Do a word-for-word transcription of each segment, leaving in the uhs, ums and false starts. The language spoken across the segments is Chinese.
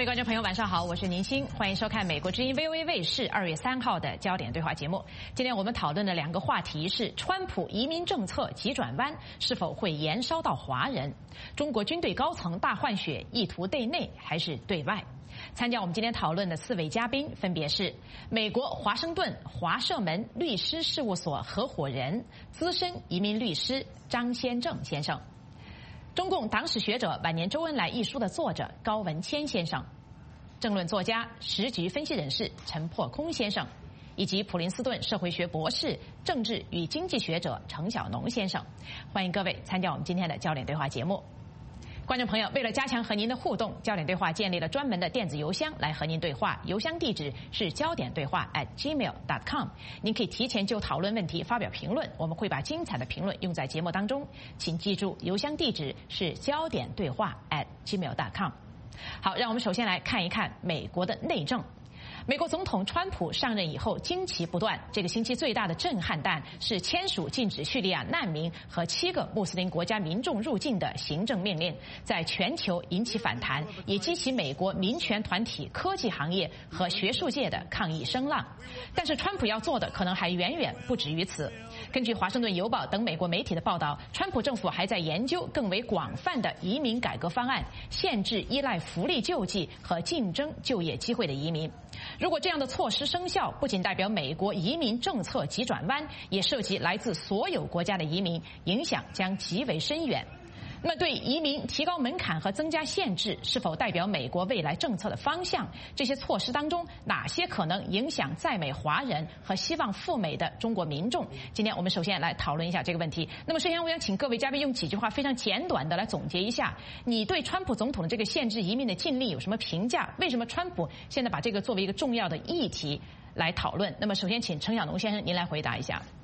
位观众朋友，晚上好，我是宁鑫，欢迎收看美国之音 V O A 卫视二月三号的焦点对话节目。今天我们讨论的两个话题是：川普移民政策急转弯是否会延烧到华人？中国军队高层大换血，意图对内还是对外？参加我们今天讨论的四位嘉宾分别是美国华盛顿华社门律师事务所合伙人、资深移民律师张先正先生。中共党史学者《晚年周恩来》一书的作者高文谦先生，政论作家、时局分析人士陈破空先生，以及普林斯顿社会学博士、政治与经济学者程晓农先生。欢迎各位参加我们今天的焦点对话节目。观众朋友，为了加强和您的互动，焦点对话建立了专门的电子邮箱来和您对话，邮箱地址是焦点对话 at gmail dot com。您可以提前就讨论问题发表评论，我们会把精彩的评论用在节目当中。请记住，邮箱地址是焦点对话 at gmail dot com。好，让我们首先来看一看美国的内政。美国总统川普上任以后惊奇不断，这个星期最大的震撼弹是签署禁止叙利亚难民和七个穆斯林国家民众入境的行政命令，在全球引起反弹，也激起美国民权团体、科技行业和学术界的抗议声浪。但是川普要做的可能还远远不止于此。根据《华盛顿邮报》等美国媒体的报道，川普政府还在研究更为广泛的移民改革方案，限制依赖福利救济和竞争就业机会的移民。如果这样的措施生效，不仅代表美国移民政策急转弯，也涉及来自所有国家的移民，影响将极为深远。那么对移民提高门槛和增加限制，是否代表美国未来政策的方向？这些措施当中，哪些可能影响在美华人和希望赴美的中国民众？今天我们首先来讨论一下这个问题。那么首先我想请各位嘉宾用几句话非常简短的来总结一下，你对川普总统的这个限制移民的禁令有什么评价？为什么川普现在把这个作为一个重要的议题来讨论？那么首先请程晓农先生您来回答一下。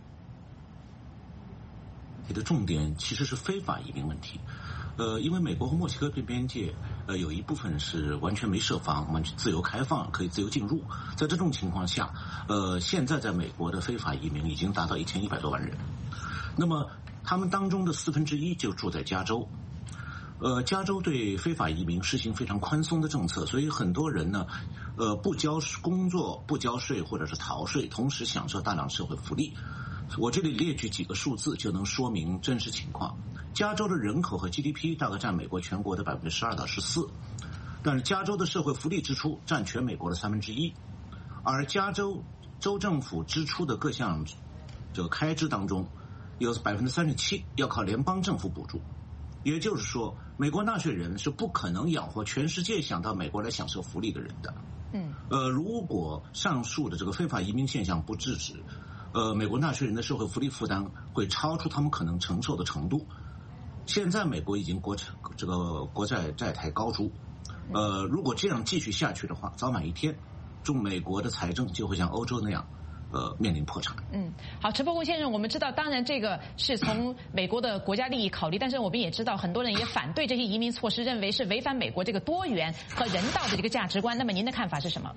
你的重点其实是非法移民问题，呃，因为美国和墨西哥边边界，呃，有一部分是完全没设防，完全自由开放，可以自由进入。在这种情况下，呃，现在在美国的非法移民已经达到一千一百多万人，那么他们当中的四分之一就住在加州。呃，加州对非法移民实行非常宽松的政策，所以很多人呢，呃，不交工作、不交税或者是逃税，同时享受大量社会福利。我这里列举几个数字就能说明真实情况。加州的人口和 G D P 大概占美国全国的百分之十二到十四，但是加州的社会福利支出占全美国的三分之一，而加州州政府支出的各项这个开支当中，有百分之三十七要靠联邦政府补助。也就是说，美国纳税人是不可能养活全世界想到美国来享受福利的人的。嗯，呃，如果上述的这个非法移民现象不制止，呃，美国纳税人的社会福利负担会超出他们可能承受的程度。现在美国已经国这个国债债台高筑，呃，如果这样继续下去的话，早晚一天，中美国的财政就会像欧洲那样。呃，面临破产。嗯， 好，陈伯公先生，我们知道，当然这个是从美国的国家利益考虑，但是我们也知道，很多人也反对这些移民措施，认为是违反美国这个多元和人道的这个价值观。那么您的看法是什么？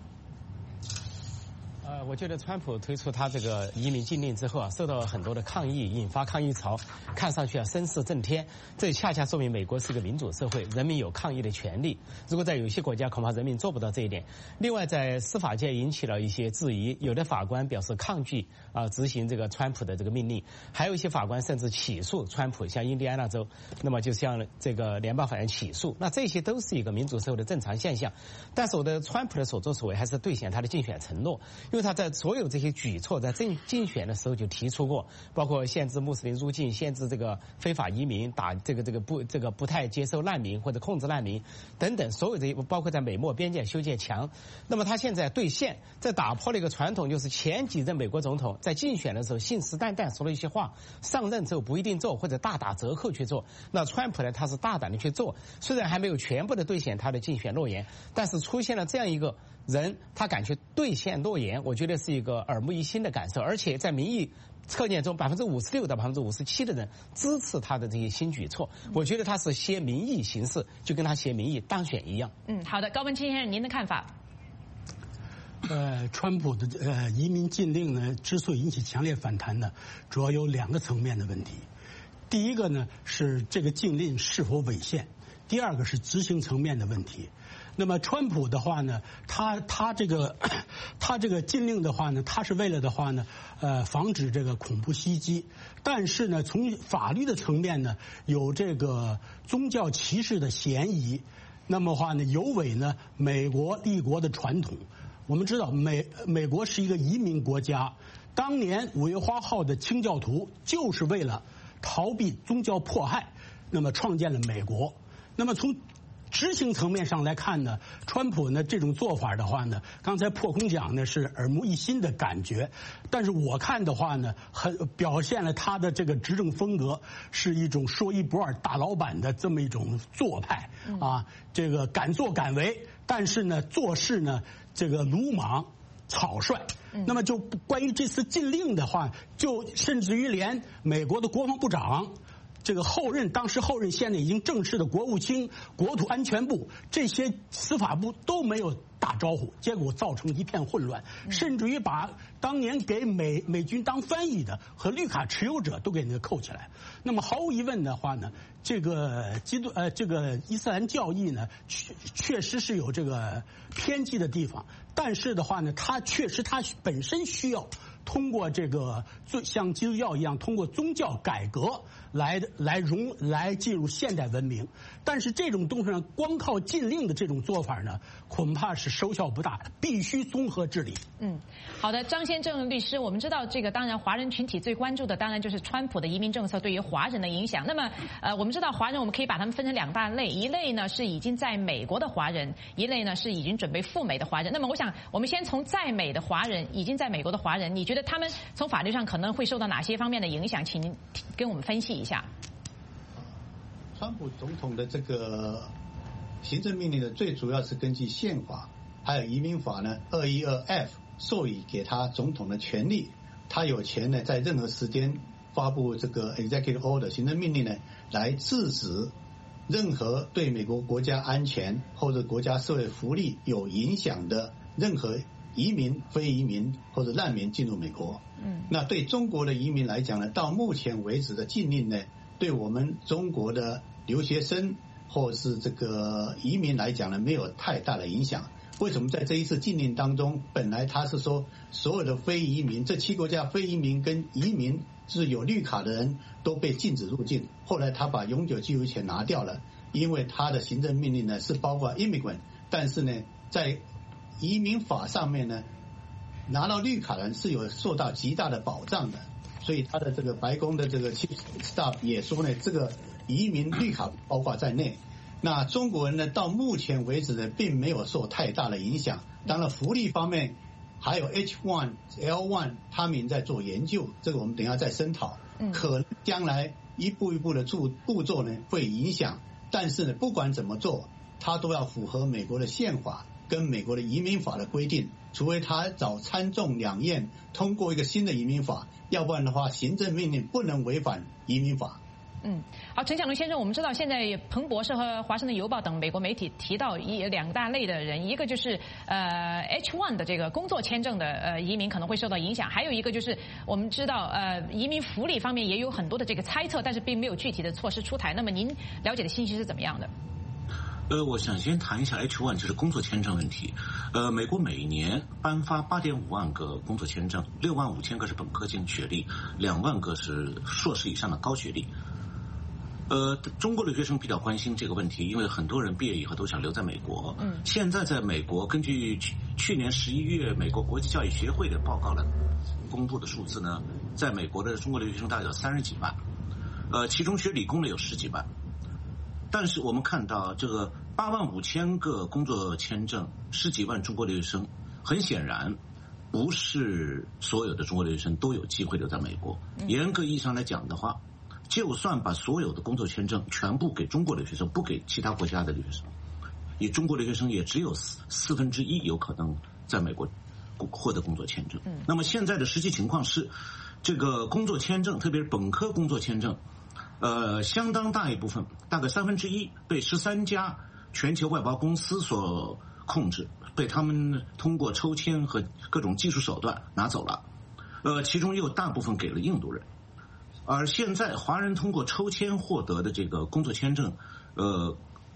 呃，我觉得川普推出他这个移民禁令之后啊，受到很多的抗议，引发抗议潮，看上去啊声势震天。这恰恰说明美国是个民主社会，人民有抗议的权利。如果在有些国家，恐怕人民做不到这一点。另外，在司法界引起了一些质疑，有的法官表示抗拒啊、呃、执行这个川普的这个命令，还有一些法官甚至起诉川普，像印第安纳州，那么就向这个联邦法院起诉。那这些都是一个民主社会的正常现象。但是我的川普的所作所为还是兑现他的竞选承诺，因为他在所有这些举措在竞竞选的时候就提出过，包括限制穆斯林入境、限制这个非法移民、打这个这个不这个不太接受难民或者控制难民等等，所有的包括在美墨边界修建墙。那么他现在兑现，在打破了一个传统，就是前几任美国总统在竞选的时候信誓旦旦说了一些话，上任之后不一定做或者大打折扣去做。那川普呢，他是大胆的去做，虽然还没有全部的兑现他的竞选诺言，但是出现了这样一个人，他敢去兑现诺言，我觉得是一个耳目一新的感受。而且在民意测验中，百分之五十六到百分之五十七的人支持他的这些新举措，我觉得他是挟民意行事，就跟他挟民意当选一样。 嗯，好的，高文清先生，您的看法？ 呃，川普的呃移民禁令呢，之所以引起强烈反弹呢，主要有两个层面的问题。第一个呢是这个禁令是否违宪。 第二个是执行层面的问题。那么川普的话呢，他他这个他这个禁令的话呢，他是为了的话呢，呃，防止这个恐怖袭击。但是呢，从法律的层面呢，有这个宗教歧视的嫌疑。那么话呢，有违呢美国立国的传统。我们知道美美国是一个移民国家，当年五月花号的清教徒就是为了逃避宗教迫害，那么创建了美国。那么从执行层面上来看呢，川普呢这种做法的话呢，刚才破空讲呢是耳目一新的感觉，但是我看的话呢，很表现了他的这个执政风格是一种说一不二大老板的这么一种做派啊，这个敢作敢为，但是呢做事呢这个鲁莽草率。那么就关于这次禁令的话，就甚至于连美国的国防部长。这个后任，当时后任，现在已经正式的国务卿、国土安全部这些司法部都没有打招呼，结果造成一片混乱，甚至于把当年给美美军当翻译的和绿卡持有者都给那个扣起来。那么毫无疑问的话呢，这个基督呃这个伊斯兰教义呢，确确实是有这个偏激的地方，但是的话呢，它确实它本身需要通过这个像基督教一样，通过宗教改革来来融来进入现代文明。但是这种东西上光靠禁令的这种做法呢，恐怕是收效不大，必须综合治理。 嗯，好的，张先正律师，我们知道这个当然华人群体最关注的当然就是川普的移民政策对于华人的影响。那么呃，我们知道华人我们可以把他们分成两大类，一类呢是已经在美国的华人，一类呢是已经准备赴美的华人。那么我想我们先从在美的华人，已经在美国的华人，你觉得他们从法律上可能会受到哪些方面的影响？请您跟我们分析一下。 川普总统的这个行政命令呢，最主要是根据宪法还有移民法呢二一二 F 授予给他总统的权利，他有权呢在任何时间发布这个 executive order 行政命令呢，来制止任何对美国国家安全或者国家社会福利有影响的任何移民、非移民或者难民进入美国。嗯，那对中国的移民来讲呢，到目前为止的禁令呢，对我们中国的留学生或是这个移民来讲呢，没有太大的影响。为什么在这一次禁令当中，本来他是说所有的非移民，这七国家非移民跟移民是有绿卡的人都被禁止入境，后来他把永久居留权拿掉了，因为他的行政命令呢是包括 immigrant， 但是呢在移民法上面呢，拿到绿卡的人是有受到极大的保障的，所以他的这个白宫的这个 Chief Staff 也说呢，这个移民绿卡包括在内。那中国人呢，到目前为止呢，并没有受太大的影响。当然，福利方面还有 H 一 L 一， 他们在做研究，这个我们等一下再深讨。可能将来一步一步的步步骤呢会影响，但是呢，不管怎么做，它都要符合美国的宪法跟美国的移民法的规定，除非他找参众两院通过一个新的移民法，要不然的话，行政命令不能违反移民法。 嗯，好，陈小龙先生，我们知道现在彭博社和华盛顿邮报等美国媒体提到一两大类的人，一个就是呃 H 一 的这个工作签证的呃移民可能会受到影响，还有一个就是我们知道呃移民福利方面也有很多的这个猜测，但是并没有具体的措施出台。那么您了解的信息是怎么样的？ 呃，我想先谈一下 H 一， 就是工作签证问题。呃，美国每年颁发 八点五万个工作签证，六万五千个是本科生学历，两万个是硕士以上的高学历。呃，中国留学生比较关心这个问题，因为很多人毕业以后都想留在美国。嗯，现在在美国，根据去去年十一月美国国际教育协会的报告的公布的数字呢，在美国的中国留学生大概有三十几万，呃，其中学理工的有十几万。但是我们看到这个八万五千个工作签证，十几万中国留学生，很显然不是所有的中国留学生都有机会留在美国。严格意义上来讲的话，就算把所有的工作签证全部给中国留学生，不给其他国家的留学生，以中国留学生也只有四四分之一有可能在美国获得工作签证。那么现在的实际情况是，这个工作签证，特别是本科工作签证，呃，相当大一部分，大概三分之一被十三家全球外包公司所控制，被他们通过抽签和各种技术手段拿走了。呃，其中又大部分给了印度人。而现在华人通过抽签获得的这个工作签证，呃，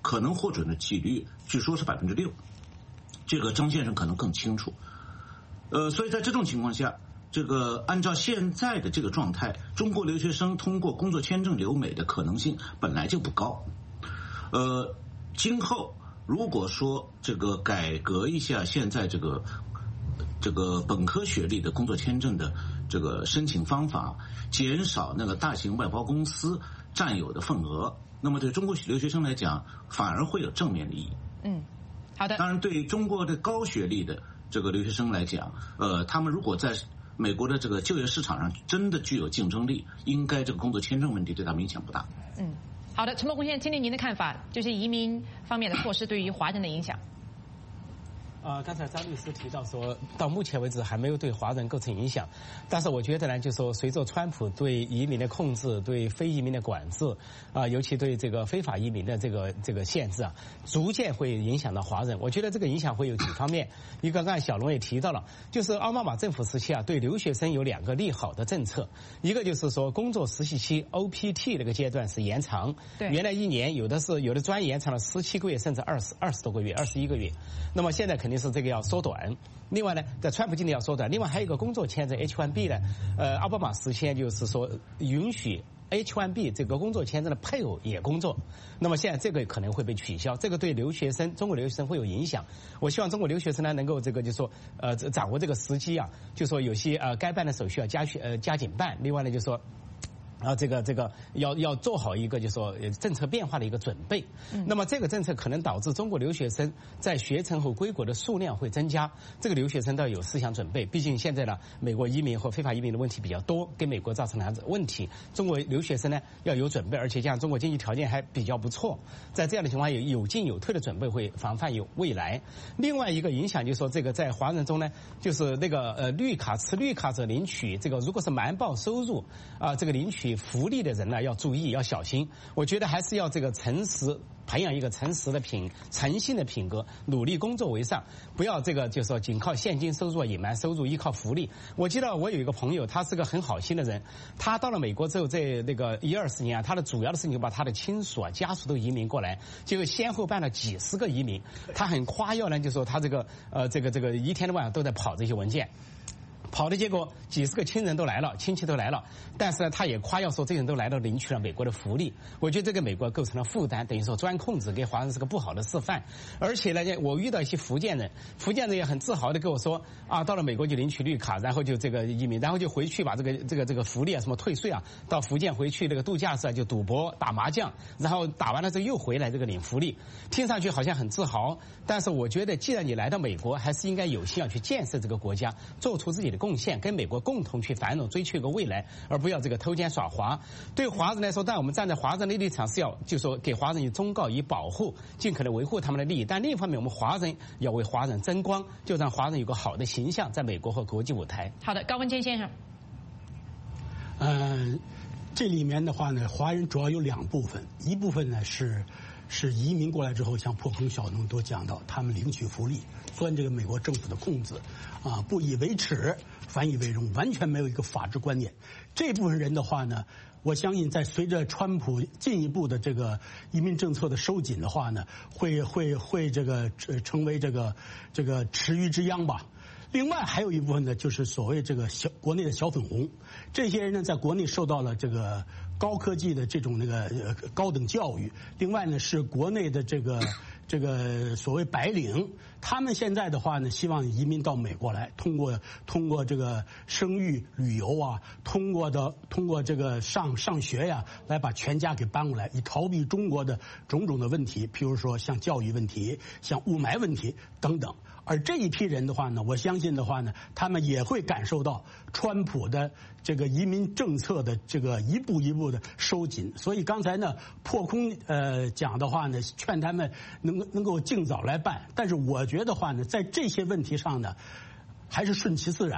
可能获准的几率据说是百分之六，这个张先生可能更清楚。呃，所以在这种情况下，这个按照现在的这个状态，中国留学生通过工作签证留美的可能性本来就不高。呃，今后如果说这个改革一下现在这个这个本科学历的工作签证的这个申请方法，减少那个大型外包公司占有的份额，那么对中国留学生来讲反而会有正面的意义。 嗯，好的。 当然对中国的高学历的这个留学生来讲，呃，他们如果在美国的这个就业市场上真的具有竞争力，应该这个工作签证问题对他们影响不大。 嗯，好的，陈伯宏先生，听听您的看法，就是移民方面的措施对于华人的影响。 呃，刚才张律师提到说，到目前为止还没有对华人构成影响，但是我觉得呢，就是说随着川普对移民的控制、对非移民的管制，啊、呃，尤其对这个非法移民的这个这个限制啊，逐渐会影响到华人。我觉得这个影响会有几方面，一个刚才小龙也提到了，就是奥巴马政府时期啊，对留学生有两个利好的政策，一个就是说工作实习期 O P T 那个阶段是延长， 对，原来一年，有的是有的专延长了十七个月，甚至二十二十多个月，二十一个月，那么现在肯定是这个要缩短。另外呢，在川普今年要缩短。另外还有一个工作签证 H 一 B 呢，呃，奥巴马时期就是说允许 H 一 B 这个工作签证的配偶也工作。那么现在这个可能会被取消，这个对留学生、中国留学生会有影响。我希望中国留学生呢能够这个就说呃掌握这个时机啊，就说有些呃该办的手续要加去呃加紧办。另外呢，就说。然后这个这个要要做好一个就是说政策变化的一个准备，嗯、那么这个政策可能导致中国留学生在学成后归国的数量会增加，这个留学生都要有思想准备。毕竟现在呢，美国移民和非法移民的问题比较多，给美国造成了问题。中国留学生呢要有准备，而且像中国经济条件还比较不错，在这样的情况下有有进有退的准备，会防范有未来。另外一个影响就是说，这个在华人中呢，就是那个呃绿卡持绿卡者领取这个如果是瞒报收入啊、呃，这个领取福利的人呢要注意要小心，我觉得还是要这个诚实，培养一个诚实的品诚信的品格，努力工作为上，不要这个就是说仅靠现金收入隐瞒收入，依靠福利。我记得我有一个朋友，他是个很好心的人，他到了美国之后，在那个一二十年啊，他的主要的事情就把他的亲属啊家属都移民过来，结果先后办了几十个移民，他很夸耀呢，就说他这个呃这个这个一天到晚都在跑这些文件。跑的结果，几十个亲人都来了，亲戚都来了，但是呢，他也夸耀说这些人都来到领取了美国的福利。我觉得这个美国构成了负担，等于说专控制，给华人是个不好的示范。而且呢，我遇到一些福建人，福建人也很自豪的跟我说啊，到了美国就领取绿卡，然后就这个移民，然后就回去把这个这个这个福利啊，什么退税啊，到福建回去这个度假时啊就赌博打麻将，然后打完了之后又回来这个领福利，听上去好像很自豪。但是我觉得，既然你来到美国，还是应该有心要去建设这个国家，做出自己的贡献，跟美国共同去繁荣，追求一个未来，而不要这个偷奸耍滑。对华人来说，但我们站在华人的立场是要，就说给华人以忠告，以保护，尽可能维护他们的利益。但另一方面，我们华人要为华人争光，就让华人有个好的形象，在美国和国际舞台。 好的，高文坚先生。 嗯、呃，这里面的话呢，华人主要有两部分，一部分呢是。是移民过来之后，像破空小农都讲到，他们领取福利，钻这个美国政府的空子，啊，不以为耻，反以为荣，完全没有一个法治观念。这部分人的话呢，我相信在随着川普进一步的这个移民政策的收紧的话呢，会会会这个呃成为这个这个池鱼之殃吧。另外还有一部分呢，就是所谓这个小国内的小粉红，这些人呢，在国内受到了这个高科技的这种那个呃高等教育，另外呢是国内的这个这个所谓白领，他们现在的话呢，希望移民到美国来，通过通过这个生育、旅游啊，通过的通过这个上上学呀，来把全家给搬过来，以逃避中国的种种的问题，譬如说像教育问题、像雾霾问题等等。而这一批人的话呢，我相信的话呢，他们也会感受到川普的这个移民政策的这个一步一步的收紧。所以刚才呢，破空呃讲的话呢，劝他们能能够尽早来办。但是我觉得话呢，在这些问题上呢，还是顺其自然吧。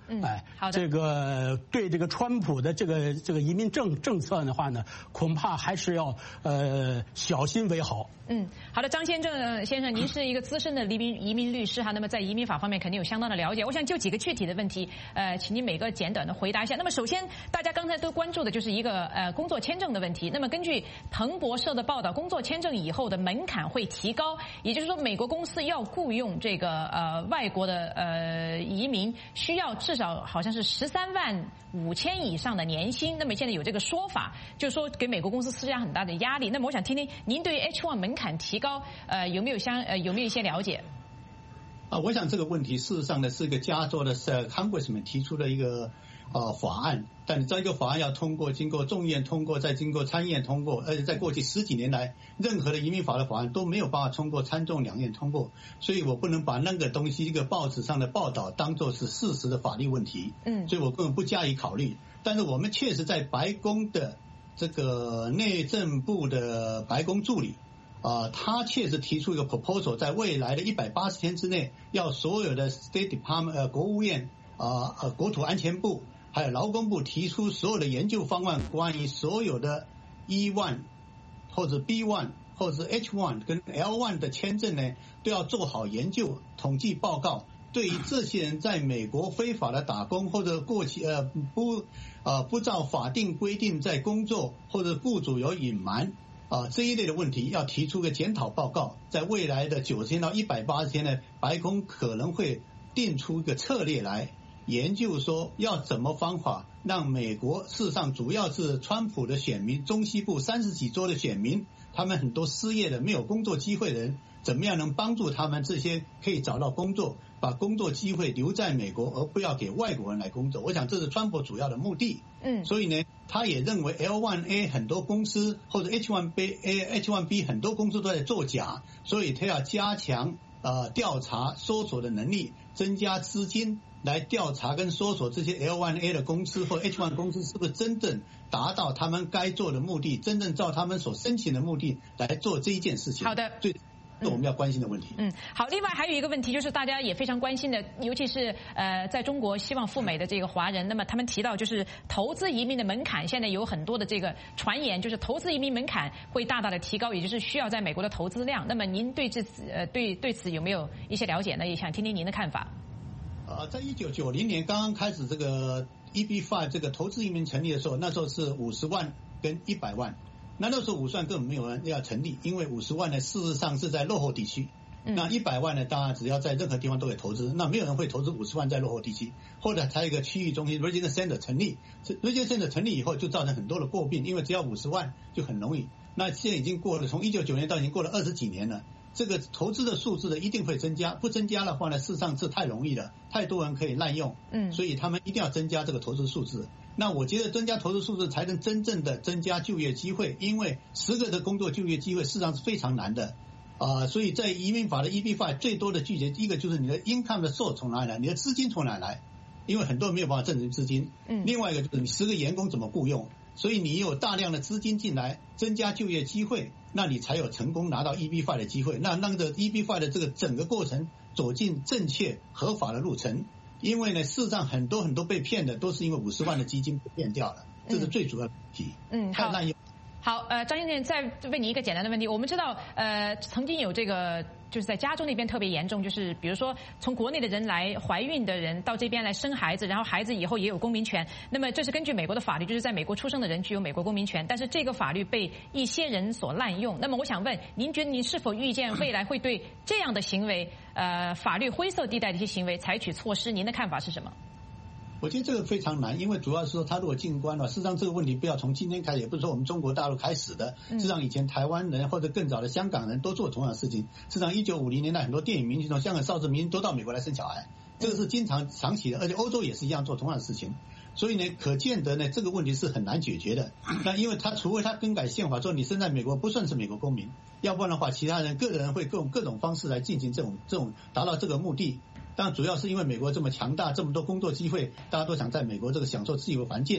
嗯， 哎， 好的。 这个对这个川普的这个这个移民政政策的话呢，恐怕还是要呃小心为好。 嗯，好的，张先正先生，您是一个资深的移民移民律师哈，那么在移民法方面肯定有相当的了解。我想就几个具体的问题，呃，请您每个简短的回答一下。那么首先，大家刚才都关注的就是一个呃工作签证的问题。那么根据彭博社的报道，工作签证以后的门槛会提高，也就是说，美国公司要雇佣这个呃外国的呃移民，需要至少好像是十三万五千以上的年薪。那么现在有这个说法，就是说给美国公司施加很大的压力。那么我想听听您对于 H 一 门槛提高，呃，有没有相呃有没有一些了解？ 啊，我想这个问题事实上呢是一个加州的 Congressman 提出的一个呃法案，但这个法案要通过，经过众议院通过，再经过参议院通过，而且在过去十几年来，任何的移民法的法案都没有办法通过参众两院通过，所以我不能把那个东西一个报纸上的报道当作是事实的法律问题，嗯，所以我根本不加以考虑。但是我们确实在白宫的这个内政部的白宫助理。啊，他确实提出一个 proposal， 在未来的一百八十天之内，要所有的 State Department 呃国务院啊呃国土安全部还有劳工部提出所有的研究方案，关于所有的 E 一 或者 B 一 或者 H 一 跟 L 一 的签证呢，都要做好研究统计报告。对于这些人在美国非法的打工或者过期呃不呃不照法定规定在工作，或者雇主有隐瞒。啊，这一类的问题要提出个检讨报告，在未来的九十天到一百八十天呢，白宫可能会定出一个策略来研究，说要怎么方法让美国事实上主要是川普的选民，中西部三十几州的选民，他们很多失业的没有工作机会的人，怎么样能帮助他们这些可以找到工作，把工作机会留在美国，而不要给外国人来工作。我想这是川普主要的目的。嗯，所以呢，他也认为 L 一 A 很多公司或者 H 一 B、H 一 B 很多公司都在作假，所以他要加强呃调查搜索的能力，增加资金来调查跟搜索这些 L 一 A 的公司或 H 一 公司是不是真正达到他们该做的目的，真正照他们所申请的目的来做这一件事情。 好的。 对。是我们要关心的问题。 嗯，好。另外还有一个问题，就是大家也非常关心的，尤其是呃，在中国希望赴美的这个华人，那么他们提到就是投资移民的门槛，现在有很多的这个传言，就是投资移民门槛会大大的提高，也就是需要在美国的投资量。那么您对这呃对对此有没有一些了解呢？也想听听您的看法。 呃，在一九九零年刚刚开始这个 E B 五 这个投资移民成立的时候，那时候是五十万跟一百万。那那时候五十万根本没有人要成立，因为五十万呢事实上是在落后地区，那一百万呢当然只要在任何地方都可以投资，那没有人会投资五十万在落后地区。后来才有一个区域中心 Regional Center 成立 ，Regional Center 成立以后就造成很多的诟病，因为只要五十万就很容易。那现在已经过了，从一九九零年到已经过了二十几年了，这个投资的数字呢一定会增加，不增加的话呢，事实上是太容易了，太多人可以滥用，嗯，所以他们一定要增加这个投资数字。那我觉得增加投资数字才能真正的增加就业机会，因为十个的工作就业机会事实上是非常难的，啊、呃，所以在移民法的 E B 五 最多的拒绝，第一个就是你的 income 的 source 从哪里来，你的资金从哪里来，因为很多人没有办法证明资金，嗯，另外一个就是你十个员工怎么雇佣，所以你有大量的资金进来，增加就业机会，那你才有成功拿到 E B 五 的机会，那让这个 E B 五 的这个整个过程走进正确合法的路程。因为呢，事实上很多很多被骗的都是因为五十万的基金被骗掉了，这是最主要的问题。嗯，好。 好，呃，张先生，再问你一个简单的问题。我们知道，呃，曾经有这个，就是在加州那边特别严重，就是比如说从国内的人来怀孕的人到这边来生孩子，然后孩子以后也有公民权。那么这是根据美国的法律，就是在美国出生的人具有美国公民权。但是这个法律被一些人所滥用。那么我想问，您觉得您是否预见未来会对这样的行为，呃，法律灰色地带的一些行为采取措施？您的看法是什么？ 我觉得这个非常难，因为主要是说他如果进关了，事实上这个问题不要从今天开始，也不是说我们中国大陆开始的，事实上以前台湾人或者更早的香港人都做同样的事情。事实上一九五零年代很多电影明星从香港少数民族都到美国来生小孩，这个是经常长期的，而且欧洲也是一样做同样的事情。所以呢，可见得呢，这个问题是很难解决的。那因为他除非他更改宪法说你生在美国不算是美国公民，要不然的话，其他人个人会各种各种方式来进行这种这种达到这个目的。但主要是因为美国这么强大，这么多工作机会，大家都想在美国这个享受自由环境。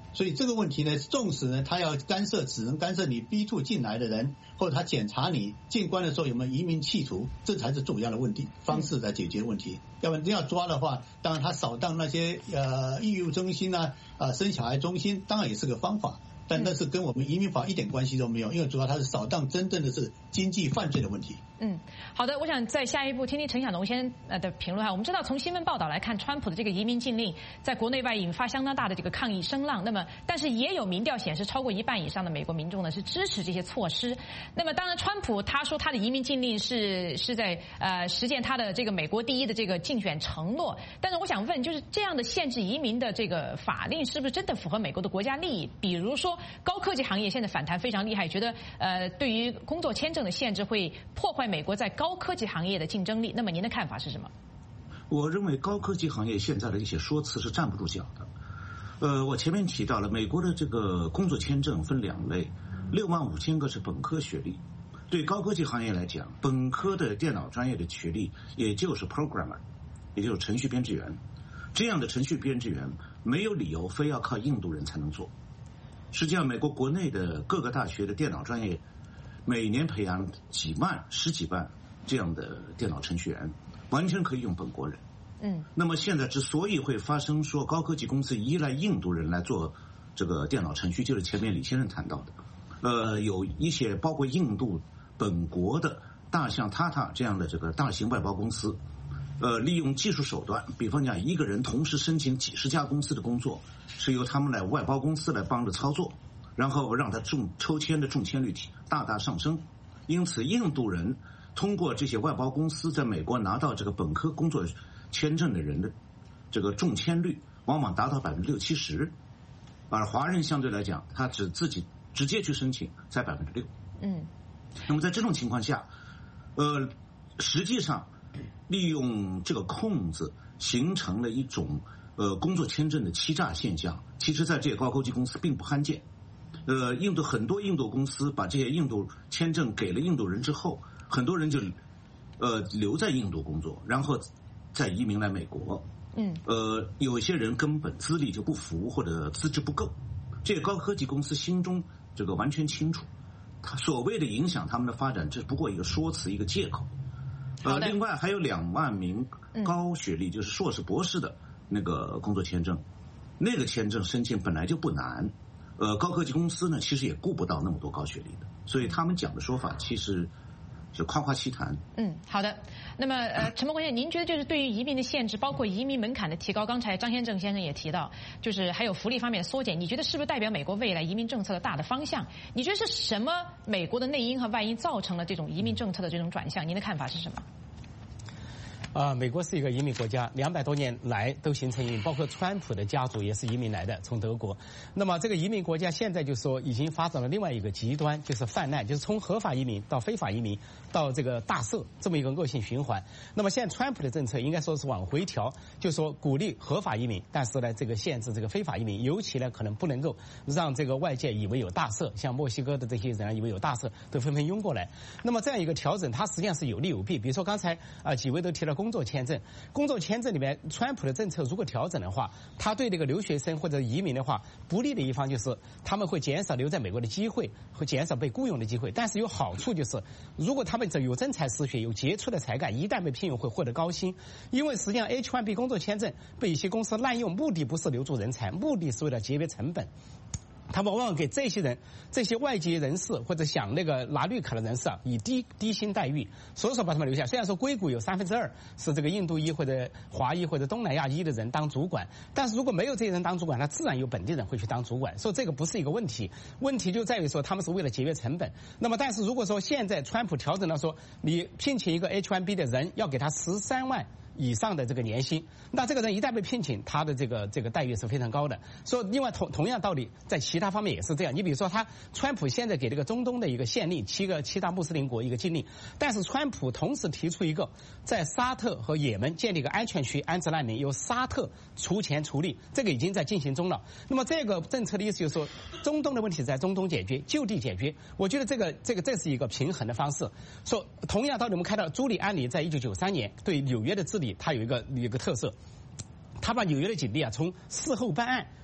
所以这个问题呢，纵使呢他要干涉，只能干涉你 B 二 进来的人，或者他检查你进关的时候有没有移民企图，这才是主要的问题方式来解决问题。要不然要抓的话，当然他扫荡那些呃育幼中心啊、啊生小孩中心，当然也是个方法。但那是跟我们移民法一点关系都没有，因为主要它是扫荡真正的是经济犯罪的问题。 嗯，好的，我想在下一步听听陈晓农先生的评论哈。我们知道从新闻报道来看，川普的这个移民禁令在国内外引发相当大的这个抗议声浪。那么，但是也有民调显示，超过一半以上的美国民众呢是支持这些措施。那么，当然，川普他说他的移民禁令是是在呃实现他的这个美国第一的这个竞选承诺。但是我想问，就是这样的限制移民的这个法令是不是真的符合美国的国家利益？比如说，高科技行业现在反弹非常厉害，觉得呃对于工作签证的限制会破坏美国在高科技行业的竞争力。那么您的看法是什么？ 我认为高科技行业现在的一些说辞是站不住脚的。呃，我前面提到了，美国的这个工作签证分两类，六万五千个是本科学历。对高科技行业来讲，本科的电脑专业的学历也就是 programmer， 也就是程序编制员。这样的程序编制员没有理由非要靠印度人才能做。实际上，美国国内的各个大学的电脑专业每年培养几万、十几万这样的电脑程序员，完全可以用本国人。 嗯， 那么现在之所以会发生说高科技公司依赖印度人来做这个电脑程序，就是前面李先生谈到的，呃，有一些包括印度本国的大像 Tata 这样的这个大型外包公司，呃，利用技术手段，比方讲一个人同时申请几十家公司的工作，是由他们来外包公司来帮着操作，然后让他中抽签的中签率大大上升。因此，印度人通过这些外包公司在美国拿到这个本科工作签证的人的这个中签率往往达到百分之六七十，而华人相对来讲，他只自己直接去申请才百分之六。 嗯， 那么在这种情况下，呃，实际上利用这个空子形成了一种呃工作签证的欺诈现象，其实在这些高科技公司并不罕见。呃，印度很多印度公司把这些印度签证给了印度人之后，很多人就呃留在印度工作，然后再移民来美国。 嗯， 呃，有些人根本资历就不符或者资质不够，这个高科技公司心中这个完全清楚，他所谓的影响他们的发展，只不过一个说辞，一个借口。呃，另外还有两万名高学历，就是硕士、博士的那个工作签证，那个签证申请本来就不难。呃，高科技公司呢，其实也顾不到那么多高学历的，所以他们讲的说法其实是夸夸其谈。 嗯，好的。那么，呃，陈伯坤先生，您觉得就是对于移民的限制，包括移民门槛的提高，刚才张先正先生也提到，就是还有福利方面的缩减，你觉得是不是代表美国未来移民政策的大的方向？你觉得是什么美国的内因和外因造成了这种移民政策的这种转向？您的看法是什么？ 啊、呃，美国是一个移民国家，两百多年来都形成移民，包括川普的家族也是移民来的，从德国。那么这个移民国家现在就说已经发展了另外一个极端，就是泛滥，就是从合法移民到非法移民到这个大赦这么一个恶性循环。那么现在川普的政策应该说是往回调，就说鼓励合法移民，但是呢这个限制这个非法移民，尤其呢可能不能够让这个外界以为有大赦，像墨西哥的这些人以为有大赦，都纷纷涌过来。那么这样一个调整，它实际上是有利有弊。比如说刚才啊、呃、几位都提到工作签证，工作签证里面，川普的政策如果调整的话，他对这个留学生或者移民的话，不利的一方就是他们会减少留在美国的机会，会减少被雇佣的机会。但是有好处就是，如果他们有真才实学、有杰出的才干，一旦被聘用会获得高薪。因为实际上 H 一 B 工作签证被一些公司滥用，目的不是留住人才，目的是为了节约成本。他们往往给这些人、这些外籍人士或者想那个拿绿卡的人士啊，以低低薪待遇，所以说把他们留下。虽然说硅谷有三分之二是这个印度裔或者华裔或者东南亚裔的人当主管，但是如果没有这些人当主管，他自然有本地人会去当主管，所以这个不是一个问题。问题就在于说他们是为了节约成本。那么，但是如果说现在川普调整到说，你聘请一个 H 一 B 的人要给他十三万以上的这个年薪，那这个人一旦被聘请，他的这个这个待遇是非常高的。所以，另外同同样道理，在其他方面也是这样。你比如说，他川普现在给这个中东的一个限令，七个七大穆斯林国一个禁令，但是川普同时提出一个在沙特和也门建立一个安全区安置难民，由沙特出钱出力，这个已经在进行中了。那么这个政策的意思就是说，中东的问题在中东解决，就地解决。我觉得这个这个这是一个平衡的方式。说同样道理，我们看到朱利安尼在一九九三年对纽约的治理，他有一个有一个特色，他把纽约的警力啊从事后办案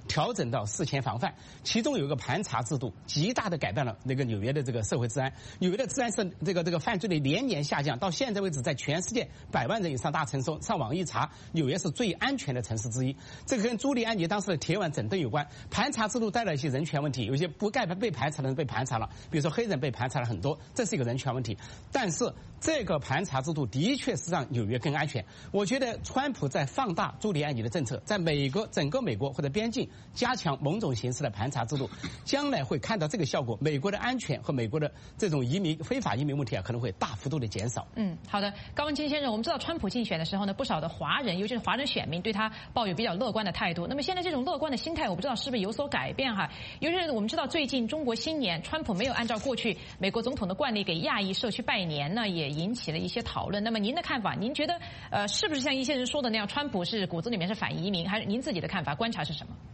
调整到事前防范，其中有一个盘查制度，极大的改变了那个纽约的这个社会治安。纽约的治安是这个这个犯罪率连年下降，到现在为止，在全世界百万人以上大城市上网一查，纽约是最安全的城市之一。这个跟朱利安尼当时的铁腕整顿有关。盘查制度带来一些人权问题，有些不该被盘查的人被盘查了，比如说黑人被盘查了很多，这是一个人权问题。但是这个盘查制度的确是让纽约更安全。我觉得川普在放大朱利安尼的政策，在美国整个美国或者边境加强某种形式的盘查制度，将来会看到这个效果，美国的安全和美国的这种移民非法移民问题啊，可能会大幅度的减少。嗯， 好的，高文清先生，我们知道川普竞选的时候呢，不少的华人，尤其是华人选民对他抱有比较乐观的态度。那么现在这种乐观的心态，我不知道是不是有所改变哈？尤其是我们知道最近中国新年，川普没有按照过去美国总统的惯例给亚裔社区拜年呢，也引起了一些讨论。那么您的看法，您觉得呃是不是像一些人说的那样，川普是骨子里面是反移民，还是您自己的看法观察是什么？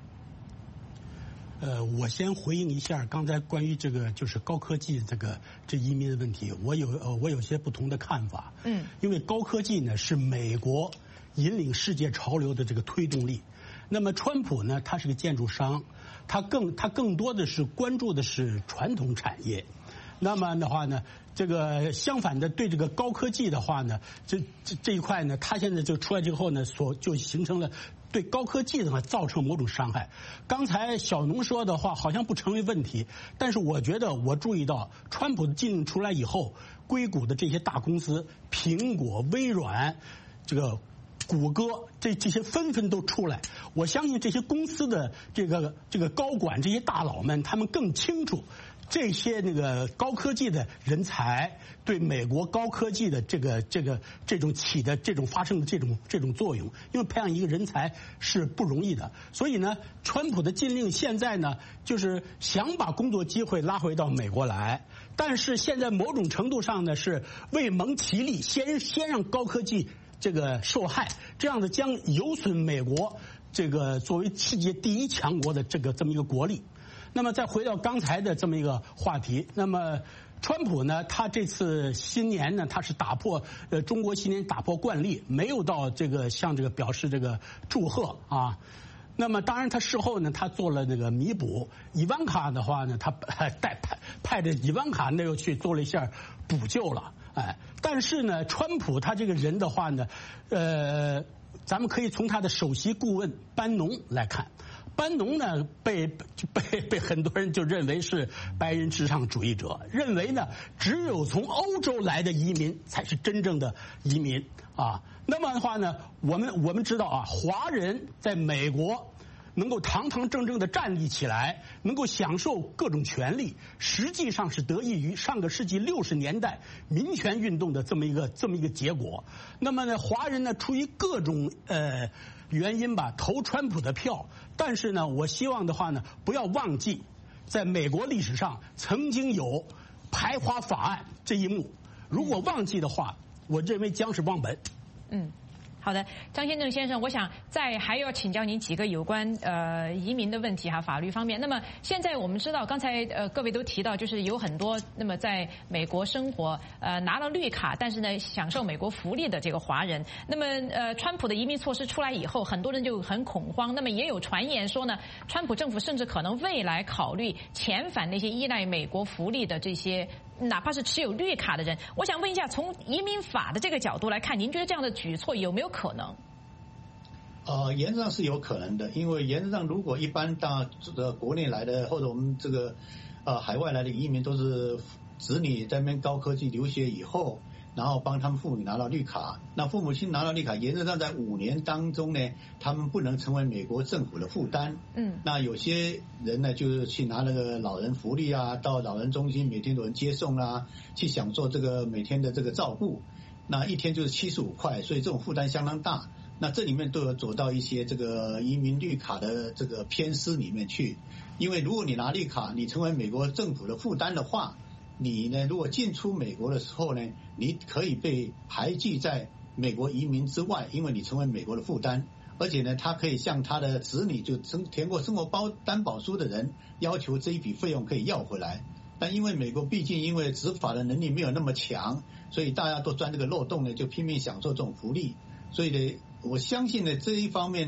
呃，我先回应一下刚才关于这个就是高科技这个这移民的问题，我有呃我有些不同的看法。嗯，因为高科技呢是美国引领世界潮流的这个推动力。那么川普呢，他是个建筑商，他更他更多的是关注的是传统产业。那么的话呢，这个相反的对这个高科技的话呢，这这这一块呢，他现在就出来之后呢，所就形成了对高科技的话造成某种伤害。刚才小农说的话好像不成为问题，但是我觉得我注意到川普禁令出来以后，硅谷的这些大公司，苹果、微软，这个谷歌，这这些纷纷都出来。我相信这些公司的这个这个高管，这些大佬们，他们更清楚这些那个高科技的人才对美国高科技的这个这个这种起的这种发生的这种这种作用，因为培养一个人才是不容易的。所以呢，川普的禁令现在呢，就是想把工作机会拉回到美国来，但是现在某种程度上呢，是为蒙其利，先先让高科技这个受害，这样的将有损美国这个作为世界第一强国的这个这么一个国力。那么再回到刚才的这么一个话题，那么川普呢，他这次新年呢，他是打破呃中国新年打破惯例，没有到这个向这个表示这个祝贺啊。那么当然他事后呢，他做了那个弥补。伊万卡的话呢，他带派派着伊万卡那又去做了一下补救了，哎，但是呢，川普他这个人的话呢，呃，咱们可以从他的首席顾问班农来看。班农呢，被被被很多人就认为是白人至上主义者，认为呢，只有从欧洲来的移民才是真正的移民啊。那么的话呢，我们我们知道啊，华人在美国能够堂堂正正的站立起来，能够享受各种权利，实际上是得益于上个世纪六十年代民权运动的这么一个这么一个结果。那么呢，华人呢，出于各种呃原因吧，投川普的票。但是呢，我希望的话呢，不要忘记，在美国历史上曾经有排华法案这一幕。如果忘记的话，我认为将是忘本。 嗯。好的，张先正先生，我想再还要请教您几个有关呃移民的问题哈，法律方面。那么现在我们知道，刚才呃各位都提到，就是有很多那么在美国生活呃拿了绿卡，但是呢享受美国福利的这个华人。那么呃川普的移民措施出来以后，很多人就很恐慌。那么也有传言说呢，川普政府甚至可能未来考虑遣返那些依赖美国福利的这些，哪怕是持有绿卡的人。我想问一下，从移民法的这个角度来看，您觉得这样的举措有没有可能？ 呃，原则上是有可能的，因为原则上如果一般到这个国内来的或者我们这个呃海外来的移民都是子女在那边高科技留学以后，然后帮他们父母拿到绿卡，那父母亲拿到绿卡，原则上在五年当中呢，他们不能成为美国政府的负担。嗯，那有些人呢，就是去拿那个老人福利啊，到老人中心每天有人接送啊，去享受这个每天的这个照顾，那一天就是七十五块，所以这种负担相当大。那这里面都有走到一些这个移民绿卡的这个偏私里面去，因为如果你拿绿卡，你成为美国政府的负担的话，你呢如果进出美国的时候呢，你可以被排拒在美国移民之外，因为你成为美国的负担。而且呢，他可以向他的子女就填过生活包担保书的人要求这一笔费用可以要回来。但因为美国毕竟因为执法的能力没有那么强，所以大家都钻这个漏洞呢，就拼命享受这种福利。所以呢，我相信呢这一方面呢，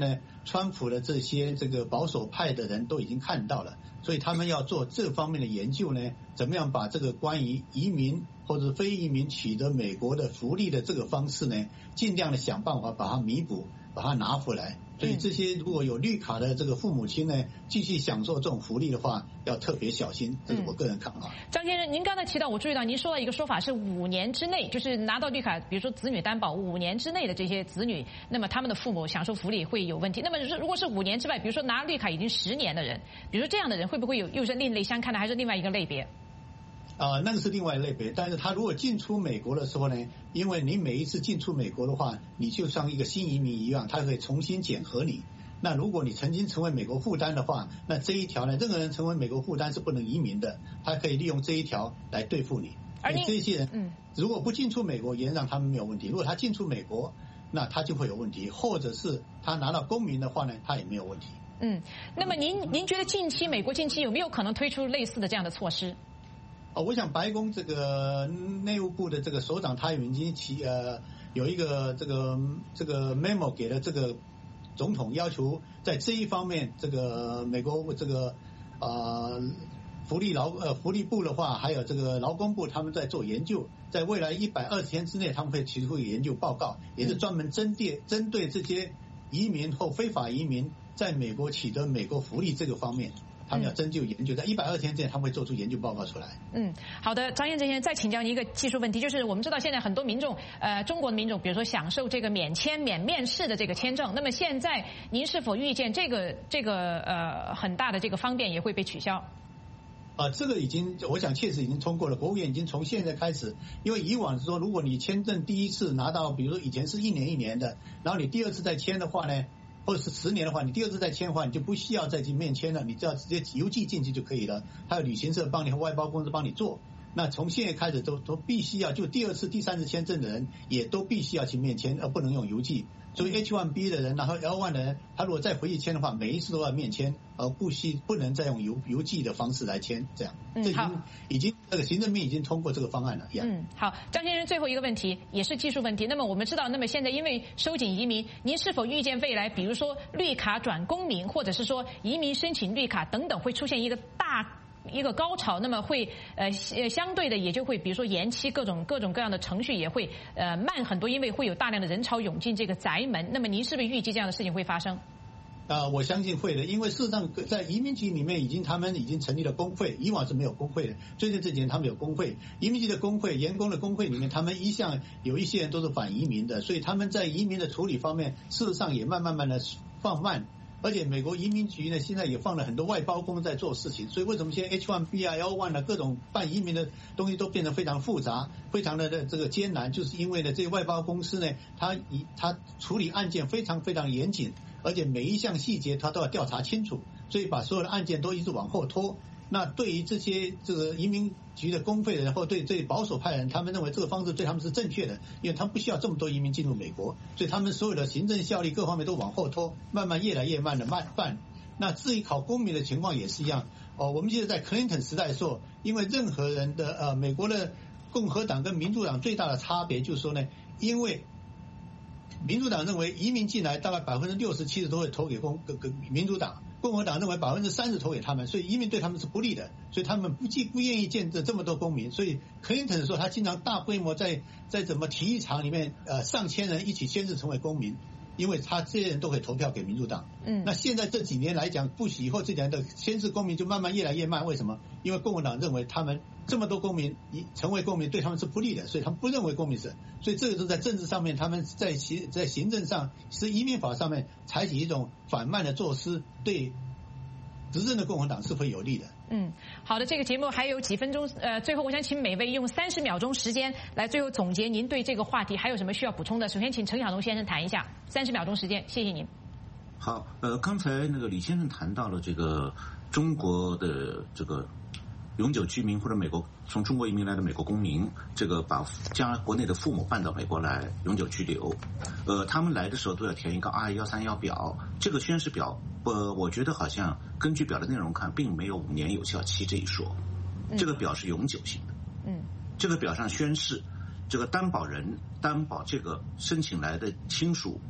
川普的这些这个保守派的人都已经看到了，所以他们要做这方面的研究呢，怎么样把这个关于移民或者非移民取得美国的福利的这个方式呢，尽量的想办法把它弥补，把它拿回来。所以这些如果有绿卡的这个父母亲呢，继续享受这种福利的话，要特别小心，这是我个人看法。 张先生，您刚才提到，我注意到您说到一个说法是五年之内，就是拿到绿卡，比如说子女担保五年之内的这些子女，那么他们的父母享受福利会有问题。那么如果是五年之外，比如说拿绿卡已经十年的人，比如说这样的人，会不会有又是另类相看的，还是另外一个类别？ 啊、呃，那个是另外一类别，但是他如果进出美国的时候呢，因为你每一次进出美国的话，你就像一个新移民一样，他可以重新检核你。那如果你曾经成为美国负担的话，那这一条呢，任何人成为美国负担是不能移民的，他可以利用这一条来对付你。而这些人，嗯，如果不进出美国，原则上他们没有问题；如果他进出美国，那他就会有问题，或者是他拿到公民的话呢，他也没有问题。 嗯，那么您您觉得近期美国近期有没有可能推出类似的这样的措施？ 哦，我想白宫这个内务部的这个首长他已经提呃有一个这个这个 memo 给了这个总统，要求在这一方面，这个美国这个呃福利劳呃福利部的话，还有这个劳工部他们在做研究，在未来一百二十天之内，他们会提出研究报告，也是专门针对针对这些移民或非法移民在美国取得美国福利这个方面。他们要针灸研究，在一百二十天之内，他们会做出研究报告出来。 嗯，好的，张先生先生，再请教您一个技术问题，就是我们知道现在很多民众，呃，中国的民众，比如说享受这个免签、免面试的这个签证，那么现在您是否预见这个这个呃很大的这个方便也会被取消？ 啊、呃，这个已经，我想确实已经通过了。国务院已经从现在开始，因为以往是说，如果你签证第一次拿到，比如说以前是一年一年的，然后你第二次再签的话呢？或者是十年的话，你第二次再签的话，你就不需要再去面签了，你只要直接邮寄进去就可以了。还有旅行社帮你和外包公司帮你做。那从现在开始都都必须要，就第二次、第三次签证的人也都必须要去面签，而不能用邮寄。所以 H 一 B 的人，然后 L 一 的人，他如果再回去签的话，每一次都要面签，而不需不能再用邮邮寄的方式来签，这样。 嗯， 这已经已经这个行政命已经通过这个方案了。 嗯，好，张先生，最后一个问题也是技术问题。那么我们知道，那么现在因为收紧移民，您是否预见未来，比如说绿卡转公民，或者是说移民申请绿卡等等，会出现一个大一个高潮？那么会呃相对的也就会比如说延期，各种各种各样的程序也会呃慢很多，因为会有大量的人潮涌进这个宅门。那么您是不是预计这样的事情会发生？ 啊、呃，我相信会的，因为事实上在移民局里面已经他们已经成立了工会，以往是没有工会的，最近这几年他们有工会，移民局的工会、员工的工会里面，他们一向有一些人都是反移民的，所以他们在移民的处理方面，事实上也慢慢慢的放慢。而且美国移民局呢，现在也放了很多外包工在做事情，所以为什么现在 H 一 B 啊、L 一 啊各种办移民的东西都变得非常复杂、非常的这个艰难，就是因为呢，这些外包公司呢，他以他处理案件非常非常严谨，而且每一项细节他都要调查清楚，所以把所有的案件都一直往后拖。那对于这些这个移民局的工会人或对这保守派人，他们认为这个方式对他们是正确的，因为他们不需要这么多移民进入美国，所以他们所有的行政效率各方面都往后拖，慢慢越来越慢的慢办。那至于考公民的情况也是一样。哦，我们记得在 Clinton 时代的时候，因为任何人的呃美国的共和党跟民主党最大的差别就是说呢，因为民主党认为移民进来大概百分之六十七十都会投给公给民主党。共和党认为百分之三十投给他们，所以移民对他们是不利的，所以他们不既不愿意见证这么多公民。所以克林顿说他经常大规模在在怎么体育场里面呃上千人一起签字成为公民，因为他这些人都可以投票给民主党。嗯，那现在这几年来讲，布希以后这几年的签字公民就慢慢越来越慢，为什么？因为共和党认为他们这么多公民成为公民对他们是不利的，所以他们不认为公民是，所以这个是在政治上面，他们在行在行政上是移民法上面采取一种缓慢的措施，对执政的共和党是会有利的。 嗯，好的，这个节目还有几分钟，呃，最后我想请每位用三十秒钟时间来最后总结您对这个话题还有什么需要补充的。首先请陈晓东先生谈一下，三十秒钟时间，谢谢您。 好，呃，刚才那个李先生谈到了这个中国的这个永久居民或者美国从中国移民来的美国公民，这个把家国内的父母办到美国来永久居留，呃，他们来的时候都要填一个 R 一三一表，这个宣誓表，呃，我觉得好像根据表的内容看，并没有五年有效期这一说，这个表是永久性的，嗯，这个表上宣誓，这个担保人担保这个申请来的亲属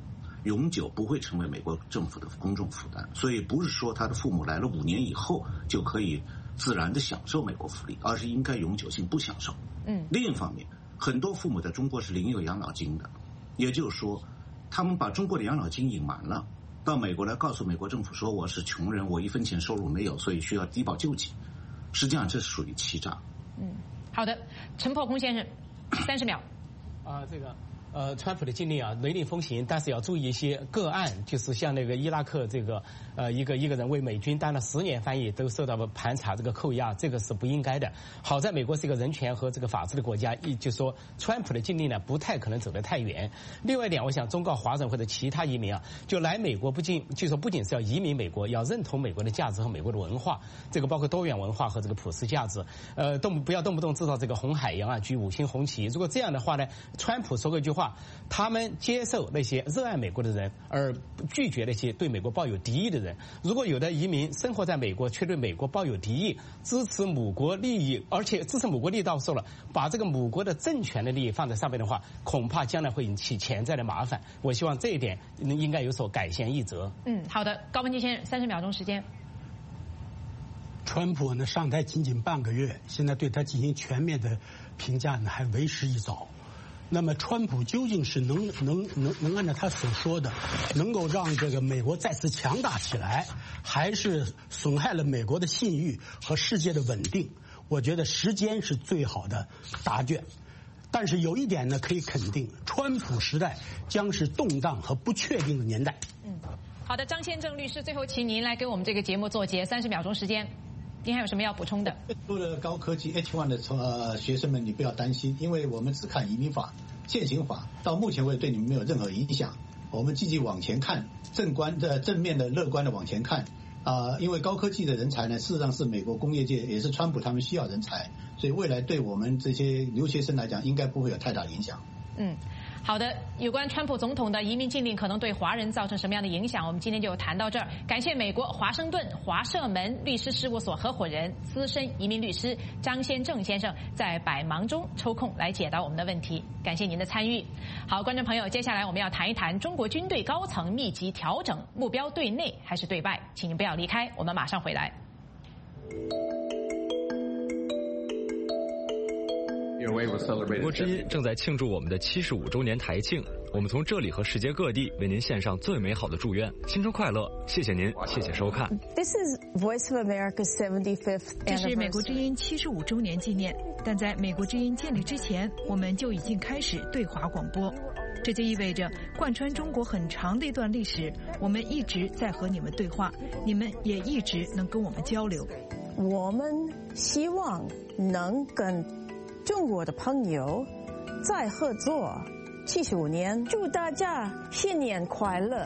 永久不会成为美国政府的公众负担。所以不是说他的父母来了五年以后就可以自然的享受美国福利，而是应该永久性不享受。 嗯， 另一方面，很多父母在中国是领有养老金的，也就是说，他们把中国的养老金隐瞒了，到美国来告诉美国政府说我是穷人，我一分钱收入没有，所以需要低保救济。实际上这是属于欺诈。 嗯，好的，陈破空先生，三十秒。 啊，这个。呃，川普的禁令啊，雷厉风行，但是要注意一些个案，就是像那个伊拉克这个呃一个一个人为美军当了十年翻译，都受到了盘查这个扣押，这个是不应该的。好在美国是一个人权和这个法治的国家，一就说川普的禁令呢不太可能走得太远。另外一点，我想忠告华人或者其他移民啊，就来美国不仅就说不仅是要移民美国，要认同美国的价值和美国的文化，这个包括多元文化和这个普世价值。呃，动不要动不动制造这个红海洋啊，举五星红旗。如果这样的话呢，川普说过一句话。他们接受那些热爱美国的人，而拒绝那些对美国抱有敌意的人。如果有的移民生活在美国，却对美国抱有敌意，支持母国利益，而且支持母国利益到手了，把这个母国的政权的利益放在上面的话，恐怕将来会引起潜在的麻烦。我希望这一点应该有所改弦易辙。 嗯，好的，高文基先生，三十秒钟时间。 川普呢上台仅仅半个月，现在对他进行全面的评价呢还为时已早。那么，川普究竟是能能能能按照他所说的，能够让这个美国再次强大起来，还是损害了美国的信誉和世界的稳定？我觉得时间是最好的答卷。但是有一点呢，可以肯定，川普时代将是动荡和不确定的年代。 嗯，好的，张先正律师，最后请您来给我们这个节目做结，三十秒钟时间。您还有什么要补充的？ 除了高科技 H 一 的呃学生们，你不要担心，因为我们只看移民法、现行法，到目前为止对你们没有任何影响。我们积极往前看，正观的正面的、乐观的往前看啊、呃！因为高科技的人才呢，事实上是美国工业界也是川普他们需要人才，所以未来对我们这些留学生来讲，应该不会有太大的影响。 嗯。好的，有关川普总统的移民禁令可能对华人造成什么样的影响，我们今天就谈到这儿。感谢美国华盛顿华社门律师事务所合伙人、资深移民律师张先正先生在百忙中抽空来解答我们的问题，感谢您的参与。好，观众朋友，接下来我们要谈一谈中国军队高层密集调整，目标对内还是对外？请您不要离开，我们马上回来。 国之音正在庆祝我们的七十五周年台庆，我们从这里和世界各地为您献上最美好的祝愿，新春快乐！谢谢您，谢谢收看。 This is Voice of America's seventy-fifth anniversary. 这是美国之音七十五周年纪念，但在美国之音建立之前，我们就已经开始对华广播。这就意味着，贯穿中国很长的一段历史，我们一直在和你们对话，你们也一直能跟我们交流。 我们希望能跟中国的朋友再合作七十五年，祝大家新年快乐。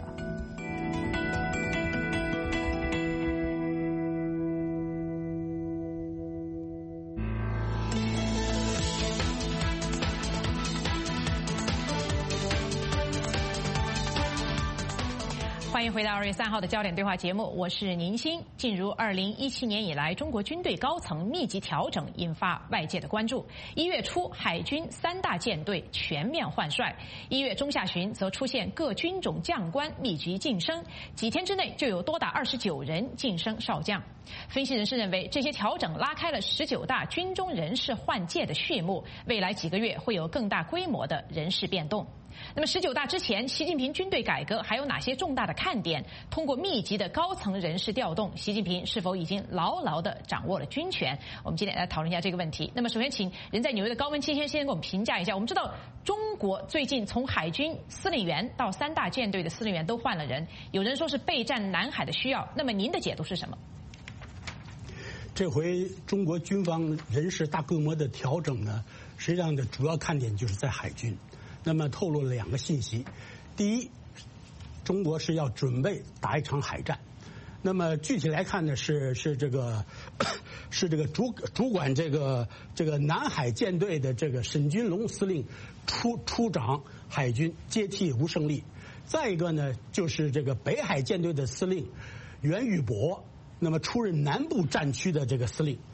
欢迎回到二月三号的焦点对话节目，我是宁鑫。进入二零一七年以来，中国军队高层密集调整引发外界的关注。一月初，海军三大舰队全面换帅；一月中下旬，则出现各军种将官密集晋升，几天之内就有多达二十九人晋升少将。分析人士认为，这些调整拉开了十九大军中人事换届的序幕，未来几个月会有更大规模的人事变动。那么十九大之前，习近平军队改革还有哪些重大的看点？通过密集的高层人事调动，习近平是否已经牢牢地掌握了军权？我们今天来讨论一下这个问题。那么首先请人在纽约的高文清先先给我们评价一下。我们知道中国最近从海军司令员到三大舰队的司令员都换了人，有人说是备战南海的需要，那么您的解读是什么？ 这回中国军方人事大规模的调整呢，实际上的主要看点就是在海军。那么透露了两个信息，第一，中国是要准备打一场海战。那么具体来看呢，是是这个是这个主主管这个这个南海舰队的这个沈军龙司令出出掌海军，接替吴胜利。再一个呢，就是这个北海舰队的司令袁宇博，那么出任南部战区的这个司令。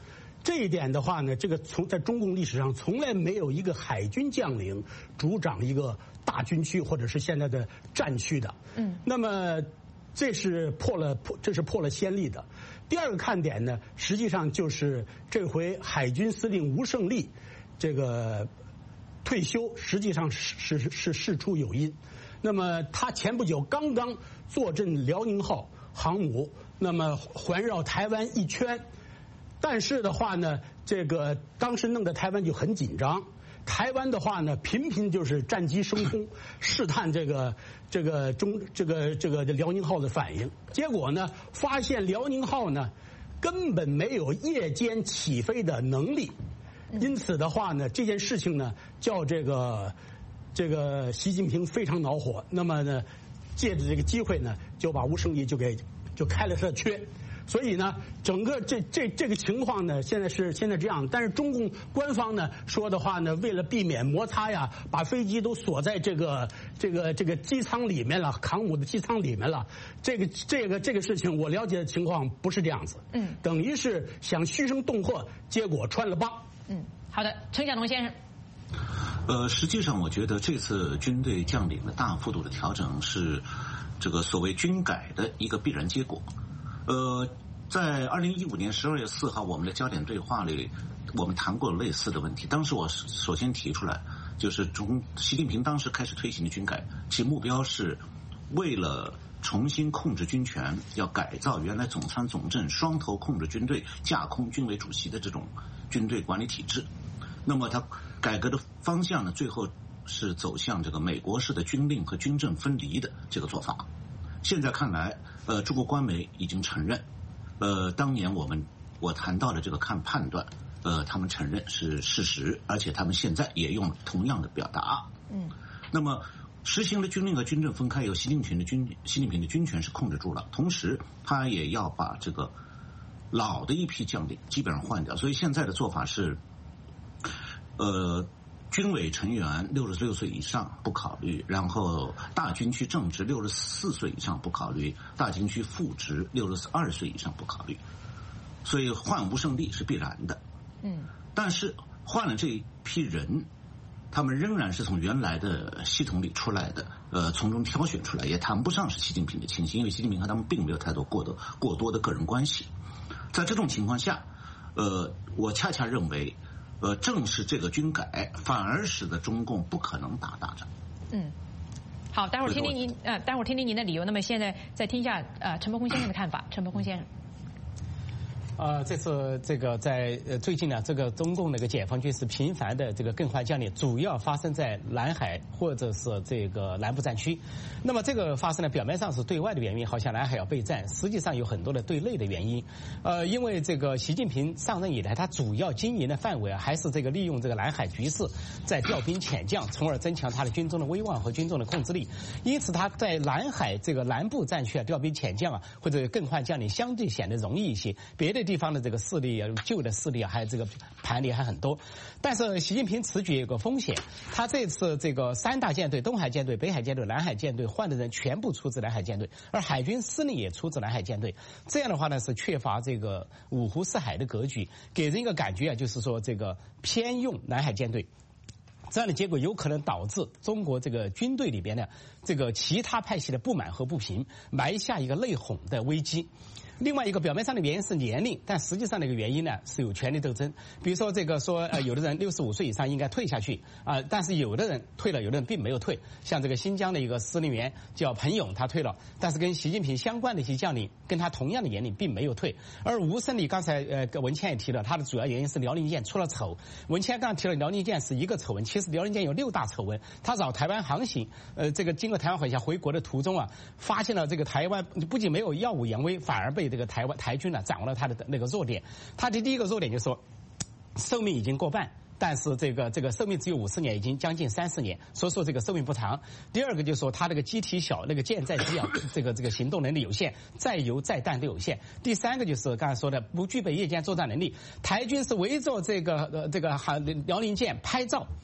这一点的话呢，这个从在中共历史上从来没有一个海军将领主掌一个大军区或者是现在的战区的。嗯，那么这是破了破，这是破了先例的。第二个看点呢，实际上就是这回海军司令吴胜利这个退休，实际上是是是事出有因。那么他前不久刚刚坐镇辽宁号航母，那么环绕台湾一圈。但是的话呢，这个当时弄得台湾就很紧张。台湾的话呢，频频就是战机升空，试探这个这个中这个这个辽宁号的反应。结果呢，发现辽宁号呢根本没有夜间起飞的能力。因此的话呢，这件事情呢，叫这个这个习近平非常恼火。那么呢，借着这个机会呢，就把吴胜利就给就开了他的缺。所以呢，整个这这这个情况呢，现在是现在这样。但是中共官方呢说的话呢，为了避免摩擦呀，把飞机都锁在这个这个这个机舱里面了，航母的机舱里面了。这个这个这个事情，我了解的情况不是这样子。嗯，等于是想嘘声恫吓，结果穿了帮。 嗯，好的，陈晓东先生。 呃，实际上我觉得这次军队将领的大幅度的调整是这个所谓军改的一个必然结果。呃，在二零一五年十二月四号，我们的焦点对话里，我们谈过类似的问题。当时我首先提出来，就是中习近平当时开始推行的军改，其目标是为了重新控制军权，要改造原来总参总政双头控制军队、架空军委主席的这种军队管理体制。那么它改革的方向呢，最后是走向这个美国式的军令和军政分离的这个做法。现在看来，呃，中国官媒已经承认，呃，当年我们我谈到的这个看判断，呃，他们承认是事实，而且他们现在也用同样的表达。嗯，那么实行了军令和军政分开，由习近平的军习近平的军权是控制住了，同时他也要把这个老的一批将领基本上换掉，所以现在的做法是，呃。军委成员六十六岁以上不考虑，然后大军区正职六十四岁以上不考虑，大军区副职六十二岁以上不考虑，所以换吴胜利是必然的。嗯，但是换了这一批人，他们仍然是从原来的系统里出来的，呃，从中挑选出来，也谈不上是习近平的亲信，因为习近平和他们并没有太多过多过多的个人关系。在这种情况下，呃，我恰恰认为。呃，正是这个军改，反而使得中共不可能打大仗。嗯， 好，待会儿听听您呃，待会儿听听您的理由。那么现在再听一下呃陈伯宏先生的看法。陈伯宏先生。 呃，这次这个在呃最近呢，这个中共那个解放军是频繁的这个更换将领，主要发生在南海或者是这个南部战区。那么这个发生呢，表面上是对外的原因，好像南海要备战，实际上有很多的对内的原因。呃，因为这个习近平上任以来，他主要经营的范围啊，还是这个利用这个南海局势，在调兵遣将，从而增强他的军中的威望和军中的控制力。因此，他在南海这个南部战区啊，调兵遣将啊，或者更换将领，相对显得容易一些。别的地方的这个势力啊，旧的势力啊，还有这个盘里还很多。但是习近平此举有个风险，他这次这个三大舰队，东海舰队、北海舰队、南海舰队换的人全部出自南海舰队，而海军司令也出自南海舰队。这样的话呢，是缺乏这个五湖四海的格局，给人一个感觉啊，就是说这个偏用南海舰队。这样的结果有可能导致中国这个军队里边呢，这个其他派系的不满和不平，埋下一个内讧的危机。另外一个表面上的原因是年龄，但实际上的一个原因呢是有权力斗争。比如说这个说呃有的人六十五岁以上应该退下去啊、呃，但是有的人退了，有的人并没有退。像这个新疆的一个司令员叫彭勇，他退了，但是跟习近平相关的一些将领跟他同样的年龄并没有退。而吴胜利刚才呃文谦也提了，他的主要原因是辽宁舰出了丑。文谦刚刚提了辽宁舰是一个丑闻，其实辽宁舰有六大丑闻。他找台湾航行，呃这个经过台湾海峡回国的途中啊，发现了这个台湾不仅没有耀武扬威，反而被这个台湾台军呢掌握了他的那个弱点。他的第一个弱点就是说，寿命已经过半，但是这个这个寿命只有五十年，已经将近三十年，所以说这个寿命不长。第二个就是说他这个机体小，那个舰载机啊，这个这个行动能力有限，载油载弹都有限。第三个就是刚才说的不具备夜间作战能力。台军是围着这个呃这个辽宁舰拍照。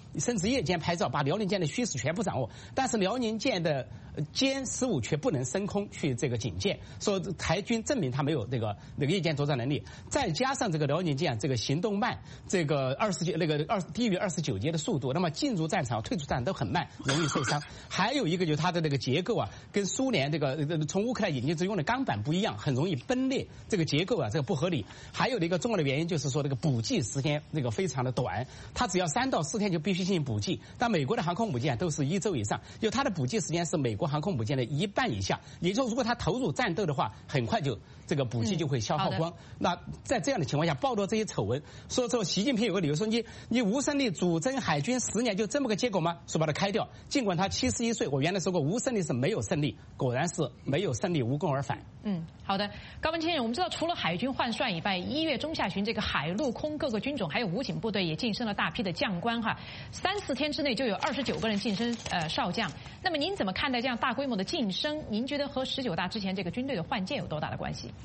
甚至夜间拍照，把辽宁舰的虚实全部掌握。但是辽宁舰的歼十五却不能升空去这个警戒，说台军证明他没有那个那个夜间作战能力。再加上这个辽宁舰这个行动慢，这个二十九那个二低于二十九节的速度，那么进入战场、退出战场都很慢，容易受伤。还有一个就是它的那个结构啊，跟苏联这个从乌克兰引进之用的钢板不一样，很容易崩裂，这个结构啊这个不合理。还有的一个重要的原因就是说这个补给时间那个非常的短，它只要三到四天就必须进行补给。但美国的航空母舰都是一周以上，就它的补给时间是美国航空母舰的一半以下。也就是如果它投入战斗的话，很快就这个补给就会消耗光。嗯、那在这样的情况下，报道这些丑闻，说说习近平有个理由说你你无胜利主征海军十年就这么个结果吗？说把它开掉。尽管他七十一岁，我原来说过无胜利是没有胜利，果然是没有胜利无功而返。 嗯，好的，高文谦，我们知道除了海军换帅以外，一月中下旬这个海陆空各个军种还有武警部队也晋升了大批的将官哈，三四天之内就有二十九个人晋升呃少将。那么您怎么看待这样大规模的晋升？您觉得和十九大之前这个军队的换届有多大的关系？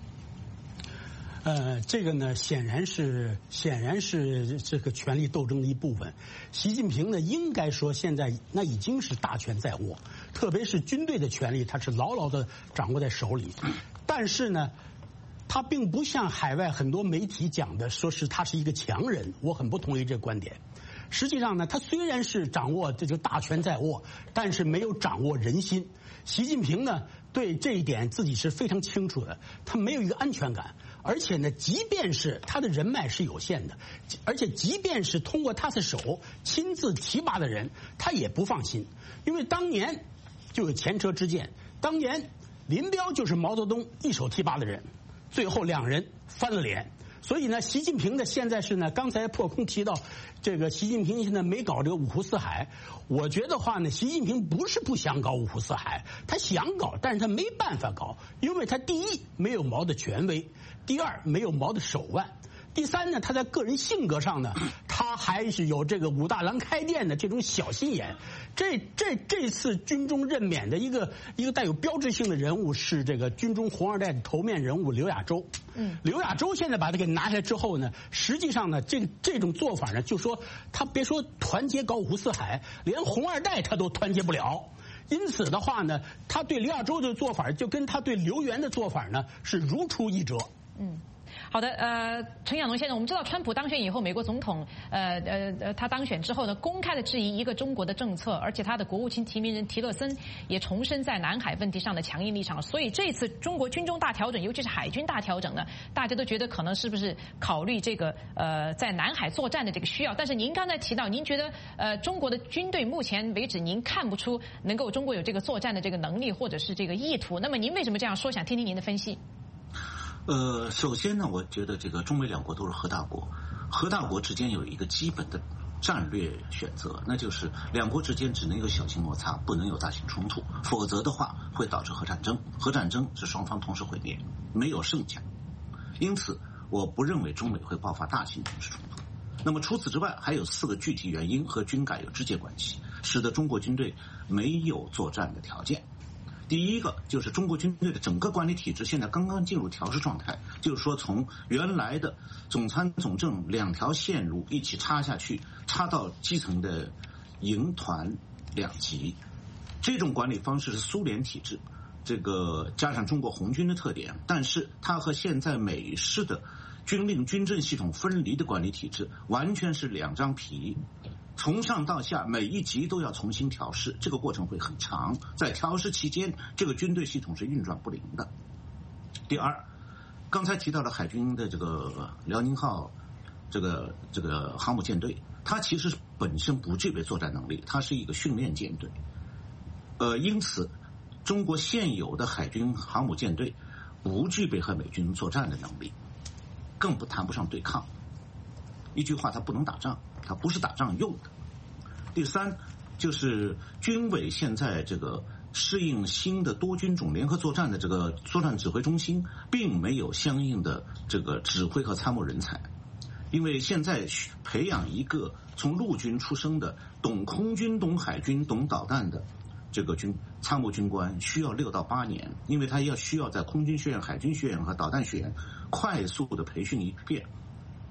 呃，这个呢，显然是显然是这个权力斗争的一部分。习近平呢，应该说现在那已经是大权在握，特别是军队的权力，他是牢牢的掌握在手里。但是呢，他并不像海外很多媒体讲的，说是他是一个强人，我很不同意这个观点。实际上呢，他虽然是掌握这个大权在握，但是没有掌握人心。习近平呢，对这一点自己是非常清楚的，他没有一个安全感。而且呢，即便是他的人脉是有限的，而且即便是通过他的手亲自提拔的人，他也不放心，因为当年就有前车之鉴，当年林彪就是毛泽东一手提拔的人，最后两人翻了脸。所以呢，习近平呢现在是呢，刚才破空提到这个习近平现在没搞这个五湖四海，我觉得话呢，习近平不是不想搞五湖四海，他想搞，但是他没办法搞，因为他第一没有毛的权威，第二没有毛的手腕，第三呢，他在个人性格上呢，他还是有这个武大郎开店的这种小心眼。这这这次军中任免的一个一个带有标志性的人物是这个军中红二代的头面人物刘亚洲。嗯，刘亚洲现在把他给拿下来之后呢，实际上呢，这这种做法呢，就说他别说团结搞五湖四海，连红二代他都团结不了。因此的话呢，他对刘亚洲的做法就跟他对刘源的做法呢是如出一辙。嗯。 好的，呃，陈亚农先生，我们知道川普当选以后，美国总统，呃呃呃，他当选之后呢，公开的质疑一个中国的政策，而且他的国务卿提名人提勒森也重申在南海问题上的强硬立场。所以这次中国军中大调整，尤其是海军大调整呢，大家都觉得可能是不是考虑这个呃在南海作战的这个需要。但是您刚才提到，您觉得呃中国的军队目前为止您看不出能够中国有这个作战的这个能力或者是这个意图，那么您为什么这样说？想听听您的分析。 呃，首先呢，我觉得这个中美两国都是核大国，核大国之间有一个基本的战略选择，那就是两国之间只能有小型摩擦，不能有大型冲突，否则的话会导致核战争。核战争是双方同时毁灭，没有胜家。因此，我不认为中美会爆发大型军事冲突。那么除此之外，还有四个具体原因和军改有直接关系，使得中国军队没有作战的条件。第一个就是中国军队的整个管理体制现在刚刚进入调试状态，就是说从原来的总参总政两条线路一起插下去，插到基层的营团两级，这种管理方式是苏联体制，这个加上中国红军的特点，但是它和现在美式的军令军政系统分离的管理体制完全是两张皮。从上到下每一级都要重新调试，这个过程会很长，在调试期间这个军队系统是运转不灵的。第二，刚才提到了海军的这个辽宁号这个这个航母舰队，它其实本身不具备作战能力，它是一个训练舰队，呃，因此中国现有的海军航母舰队不具备和美军作战的能力，更不谈不上对抗。一句话，它不能打仗，它不是打仗用的。第三，就是军委现在这个适应新的多军种联合作战的这个作战指挥中心，并没有相应的这个指挥和参谋人才。因为现在培养一个从陆军出生的懂空军、懂海军、懂导弹的这个军参谋军官，需要六到八年，因为他要需要在空军学院、海军学院和导弹学院快速的培训一遍。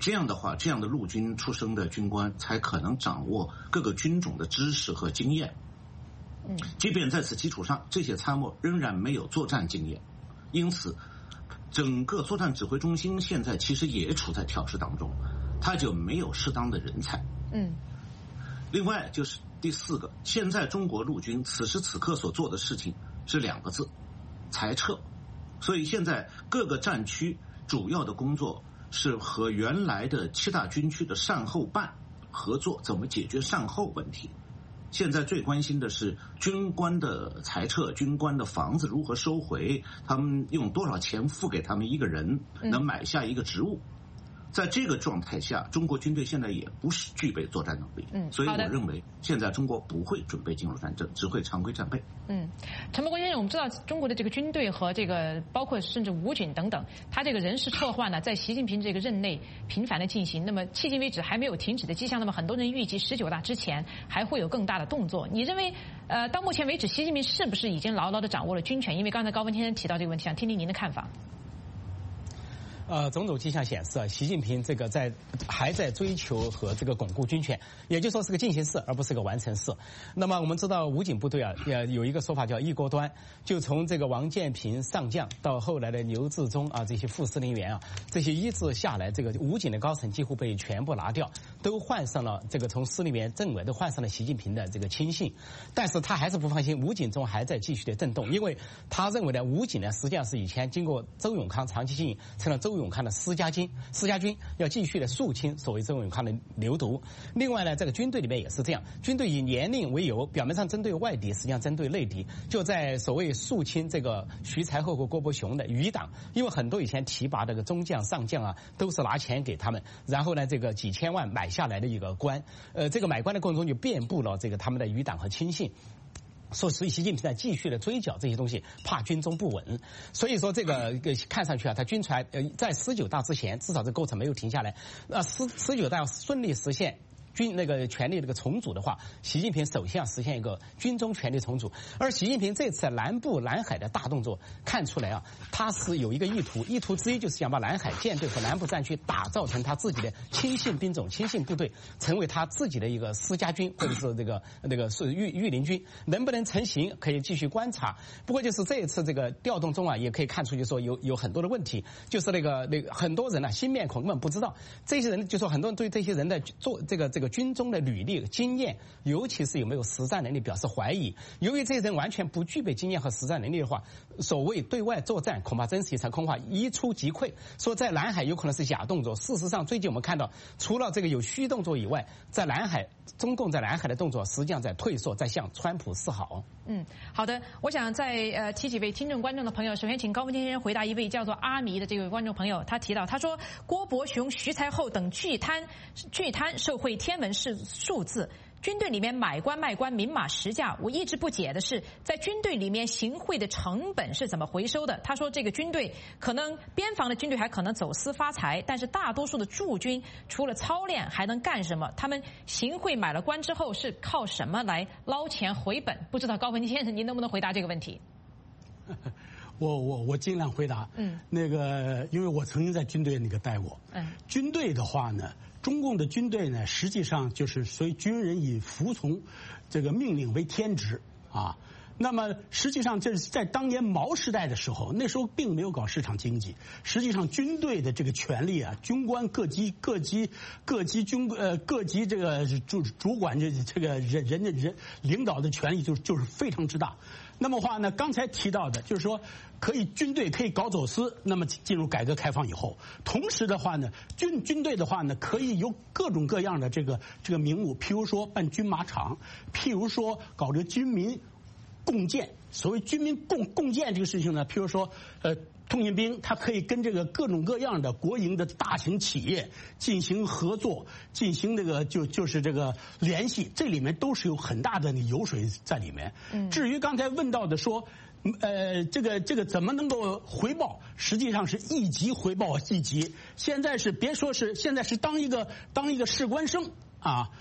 这样的话，这样的陆军出身的军官才可能掌握各个军种的知识和经验。嗯，即便在此基础上，这些参谋仍然没有作战经验，因此，整个作战指挥中心现在其实也处在调试当中，它就没有适当的人才。嗯，另外就是第四个，现在中国陆军此时此刻所做的事情是两个字：裁撤。所以现在各个战区主要的工作是和原来的七大军区的善后办合作，怎么解决善后问题。现在最关心的是军官的裁撤，军官的房子如何收回，他们用多少钱付给他们一个人能买下一个职务。在这个状态下，中国军队现在也不是具备作战能力，嗯，所以我认为现在中国不会准备进入战争，只会常规战备。嗯， 陈伯公先生，我们知道中国的这个军队和这个包括甚至武警等等，他这个人事撤换呢，在习近平这个任内频繁的进行，那么迄今为止还没有停止的迹象。那么很多人预计十九大之前还会有更大的动作。你认为，呃，到目前为止，习近平是不是已经牢牢的掌握了军权？因为刚才高文先生提到这个问题，想听听您的看法。 呃，种种迹象显示，习近平这个在还在追求和这个巩固军权，也就是说是个进行式，而不是个完成式。那么我们知道武警部队啊，也有一个说法叫一锅端，就从这个王建平上将到后来的刘志忠啊这些副司令员啊，这些一直下来，这个武警的高层几乎被全部拿掉，都换上了这个从司令员、政委都换上了习近平的这个亲信。但是他还是不放心，武警中还在继续的震动，因为他认为呢，武警呢实际上是以前经过周永康长期经营成了周永康的私家军，私家军要继续的肃清所谓周永康的流毒。另外呢，这个军队里面也是这样，军队以年龄为由，表面上针对外敌，实际上针对内敌，就在所谓肃清这个徐才厚和郭伯雄的余党，因为很多以前提拔这个中将上将啊，都是拿钱给他们，然后呢这个几千万买下来的一个官，呃，这个买官的过程中就遍布了这个他们的余党和亲信。所以习近平在继续的追缴这些东西，怕军中不稳。所以说这个看上去啊，他军船呃在十九大之前，至少这过程没有停下来。那十十九大要顺利实现军那个权力这个重组的话，习近平首先要实现一个军中权力重组。而习近平这次南部南海的大动作，看出来啊，他是有一个意图，意图之一就是想把南海舰队和南部战区打造成他自己的亲信兵种、亲信部队，成为他自己的一个私家军，或者是这个那个是御御林军。能不能成型，可以继续观察。不过就是这一次这个调动中啊，也可以看出，就说有有很多的问题，就是那个那个很多人呢、啊、新面孔根本不知道，这些人就说很多人对这些人的做这个这个。军中的履历、经验，尤其是有没有实战能力，表示怀疑。由于这些人完全不具备经验和实战能力的话，所谓对外作战恐怕真是一场空话，一触即溃。说在南海有可能是假动作，事实上最近我们看到，除了这个有虚动作以外，在南海，中共在南海的动作实际上在退缩，在向川普示好。 嗯，好的，我想在呃提几位听众观众的朋友，首先请高文先生回答一位叫做阿弥的这位观众朋友，他提到他说郭伯雄、徐才厚等巨贪巨贪受贿天文是数字。军队里面买官卖官明码实价，我一直不解的是，在军队里面行贿的成本是怎么回收的？他说这个军队可能边防的军队还可能走私发财，但是大多数的驻军除了操练还能干什么？他们行贿买了官之后是靠什么来捞钱回本？不知道高文先生您能不能回答这个问题？ 我我我尽量回答。嗯，那个因为我曾经在军队那个待过。嗯，军队的话呢，中共的军队呢，实际上就是所以军人以服从这个命令为天职啊。那么实际上这是在当年毛时代的时候，那时候并没有搞市场经济。实际上军队的这个权力啊，军官各级各级各级军呃各级这个主主管这这个人人的人领导的权力就就是非常之大。那么话呢，刚才提到的就是说，可以军队可以搞走私。那么进入改革开放以后，同时的话呢，军军队的话呢，可以有各种各样的这个这个名目，譬如说办军马场，譬如说搞这个军民共建。所谓军民共共建这个事情呢，譬如说呃。通信兵，它可以跟这个各种各样的国营的大型企业进行合作，进行这个就就是这个联系，这里面都是有很大的油水在里面。嗯，至于刚才问到的说，呃，这个这个怎么能够回报？实际上是一级回报一级。现在是别说是现在是当一个当一个士官生啊。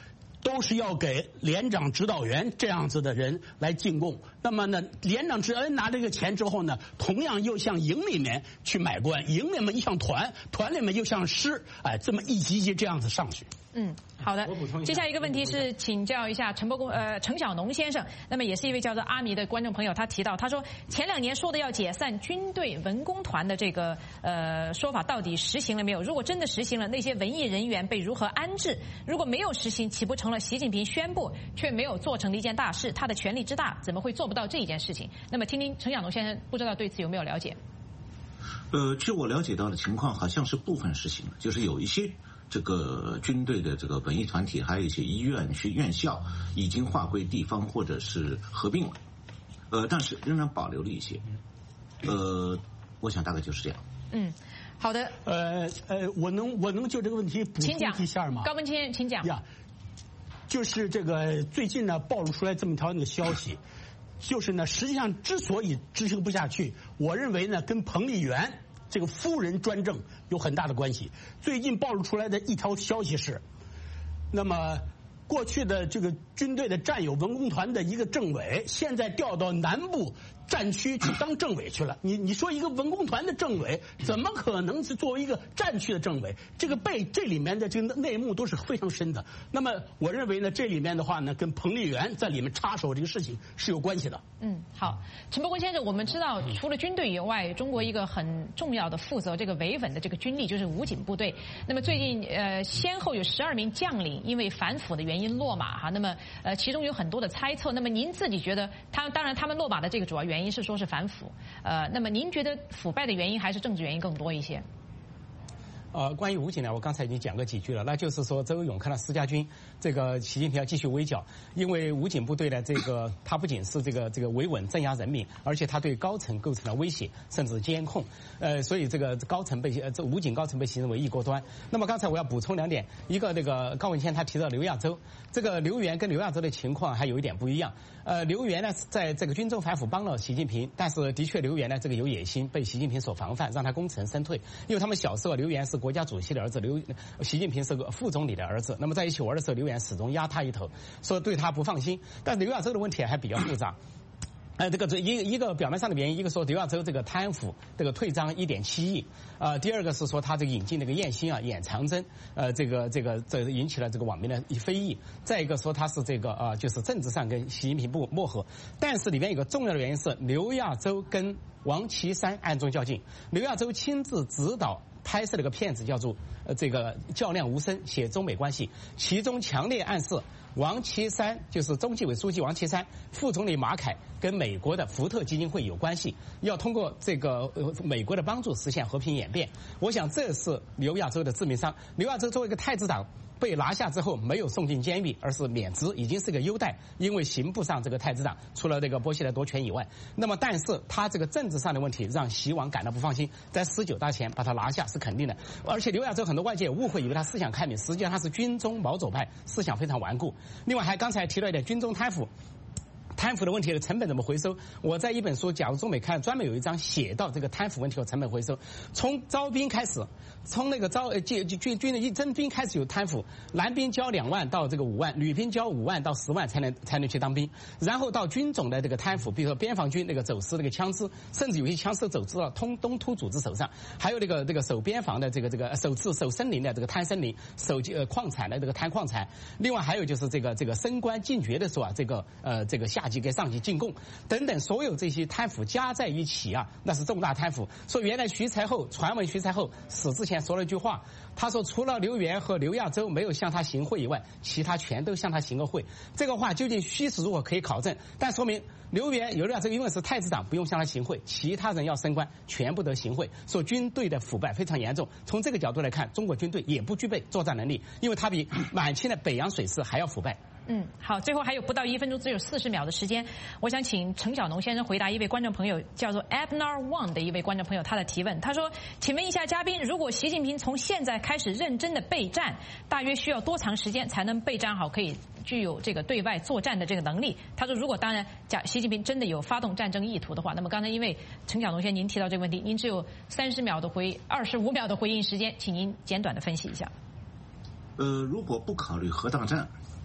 都是要给连长指导员这样子的人来进贡。那么呢，连长指导员拿这个钱之后呢，同样又向营里面去买官，营里面又向团，团里面又向师，哎，这么一级一级这样子上去。 嗯，好的。 我补充一下， 接下来一个问题是请教一下陈伯公呃陈小农先生，那么也是一位叫做阿弥的观众朋友，他提到他说前两年说的要解散军队文工团的这个呃说法到底实行了没有？如果真的实行了，那些文艺人员被如何安置？如果没有实行，岂不成了习近平宣布却没有做成的一件大事？他的权力之大，怎么会做不到这一件事情？那么听听陈小农先生，不知道对此有没有了解？ 呃，据我了解到的情况，好像是部分实行了，就是有一些这个军队的这个文艺团体，还有一些医院、学院校已经划归地方或者是合并了，呃，但是仍然保留了一些。呃，我想大概就是这样。 嗯，好的。 呃呃，我能我能就这个问题补充一下吗？ 高文谦，请讲。 呀，就是这个最近呢暴露出来这么一条那个消息，就是呢实际上之所以执行不下去，我认为呢跟彭丽媛这个夫人专政有很大的关系。最近暴露出来的一条消息是，那么过去的这个军队的战友文工团的一个政委，现在调到南部战区去当政委去了。你你说一个文工团的政委，怎么可能是作为一个战区的政委？这个背这里面的这个内幕都是非常深的。那么我认为呢，这里面的话呢，跟彭丽媛在里面插手这个事情是有关系的。 嗯，好，陈伯公先生，我们知道除了军队以外，中国一个很重要的负责这个维稳的这个军力就是武警部队。那么最近呃，先后有十二名将领因为反腐的原因落马哈。那么呃，其中有很多的猜测。那么您自己觉得，他当然他们落马的这个主要原因是说是反腐，呃，那么您觉得腐败的原因还是政治原因更多一些？ 呃，关于武警呢，我刚才已经讲过几句了，那就是说周永康的私家军，这个习近平要继续围剿，因为武警部队呢，这个它不仅是这个这个维稳镇压人民，而且它对高层构成了威胁，甚至监控，呃，所以这个高层被呃这武警高层被形容为一锅端。那么刚才我要补充两点，一个那个高文谦他提到刘亚洲，这个刘源跟刘亚洲的情况还有一点不一样。呃，刘源呢在这个军中反腐帮了习近平，但是的确刘源呢这个有野心，被习近平所防范，让他功成身退。因为他们小时候刘源是国家主席的儿子，刘习近平是个副总理的儿子，那么在一起玩的时候，刘源始终压他一头，说对他不放心。但是刘亚洲的问题还比较复杂。呃，这个这一个一个表面上的原因，一个说刘亚洲这个贪腐这个退赃一点七亿，呃，第二个是说他这个引进那个燕兴啊演长征，呃，这个这个这引起了这个网民的非议。再一个说他是这个呃就是政治上跟习近平不磨合，但是里面有个重要的原因是刘亚洲跟王岐山暗中较劲，刘亚洲亲自指导拍摄了个片子叫做呃这个较量无声，写中美关系，其中强烈暗示王岐山就是中纪委书记王岐山，副总理马凯跟美国的福特基金会有关系，要通过这个呃美国的帮助实现和平演变。我想这是刘亚洲的致命伤。刘亚洲作为一个太子党被拿下之后没有送进监狱，而是免职，已经是个优待，因为刑不上这个太子党，除了这个波希莱夺权以外。那么但是他这个政治上的问题让习王感到不放心，在十九大前把他拿下是肯定的。而且刘亚洲很多外界误会以为他思想开明，实际上他是军中毛左派，思想非常顽固。另外还刚才提到一点军中贪腐。贪腐的问题的成本怎么回收？我在一本书《假如中美》看专门有一章写到这个贪腐问题和成本回收。从招兵开始，从那个招呃军军军的一征兵开始有贪腐，男兵交两万到这个五万，女兵交五万到十万才能才能去当兵。然后到军种的这个贪腐，比如说边防军那个走私那个枪支，甚至有些枪支走至到通东突组织手上，还有那个这个守边防的这个这个守治守森林的这个贪森林，守呃矿产的这个贪矿产。另外还有就是这个这个升官进爵的时候啊，这个呃这个下级给上级进贡等等，所有这些贪腐加在一起啊，那是重大贪腐。说原来徐才厚传闻徐才厚死之前说了一句话，他说除了刘源和刘亚洲没有向他行贿以外，其他全都向他行了贿。这个话究竟虚实如果可以考证，但说明刘源刘亚洲因为是太子党不用向他行贿，其他人要升官全部得行贿。说军队的腐败非常严重，从这个角度来看，中国军队也不具备作战能力，因为他比满清的北洋水师还要腐败。 嗯，好，最后还有不到一分钟，只有四十秒的时间，我想请陈小农先生回答一位观众朋友叫做 Abner Wang 的一位观众朋友他的提问。他说：“请问一下嘉宾，如果习近平从现在开始认真的备战，大约需要多长时间才能备战好，可以具有这个对外作战的这个能力？”他说：“如果当然，假习近平真的有发动战争意图的话，那么刚才因为陈小农先生您提到这个问题，您只有三十秒的回二十五秒的回应时间，请您简短的分析一下。” 呃，如果不考虑核大战。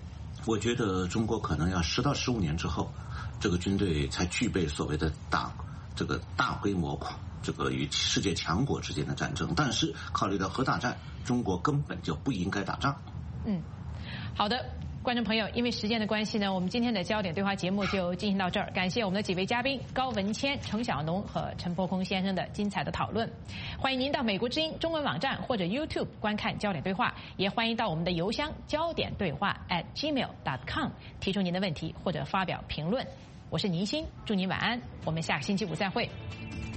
我觉得中国可能要十到十五年之后，这个军队才具备所谓的大这个大规模这个与世界强国之间的战争。但是考虑到核大战，中国根本就不应该打仗。 嗯，好的。观众朋友，因为时间的关系呢，我们今天的焦点对话节目就进行到这儿。感谢我们的几位嘉宾高文谦、程晓农和陈伯空先生的精彩的讨论。欢迎您到美国之音中文网站或者 YouTube 观看焦点对话，也欢迎到我们的邮箱焦点对话 at gmail dot com 提出您的问题或者发表评论。我是倪欣，祝您晚安，我们下个星期五再会。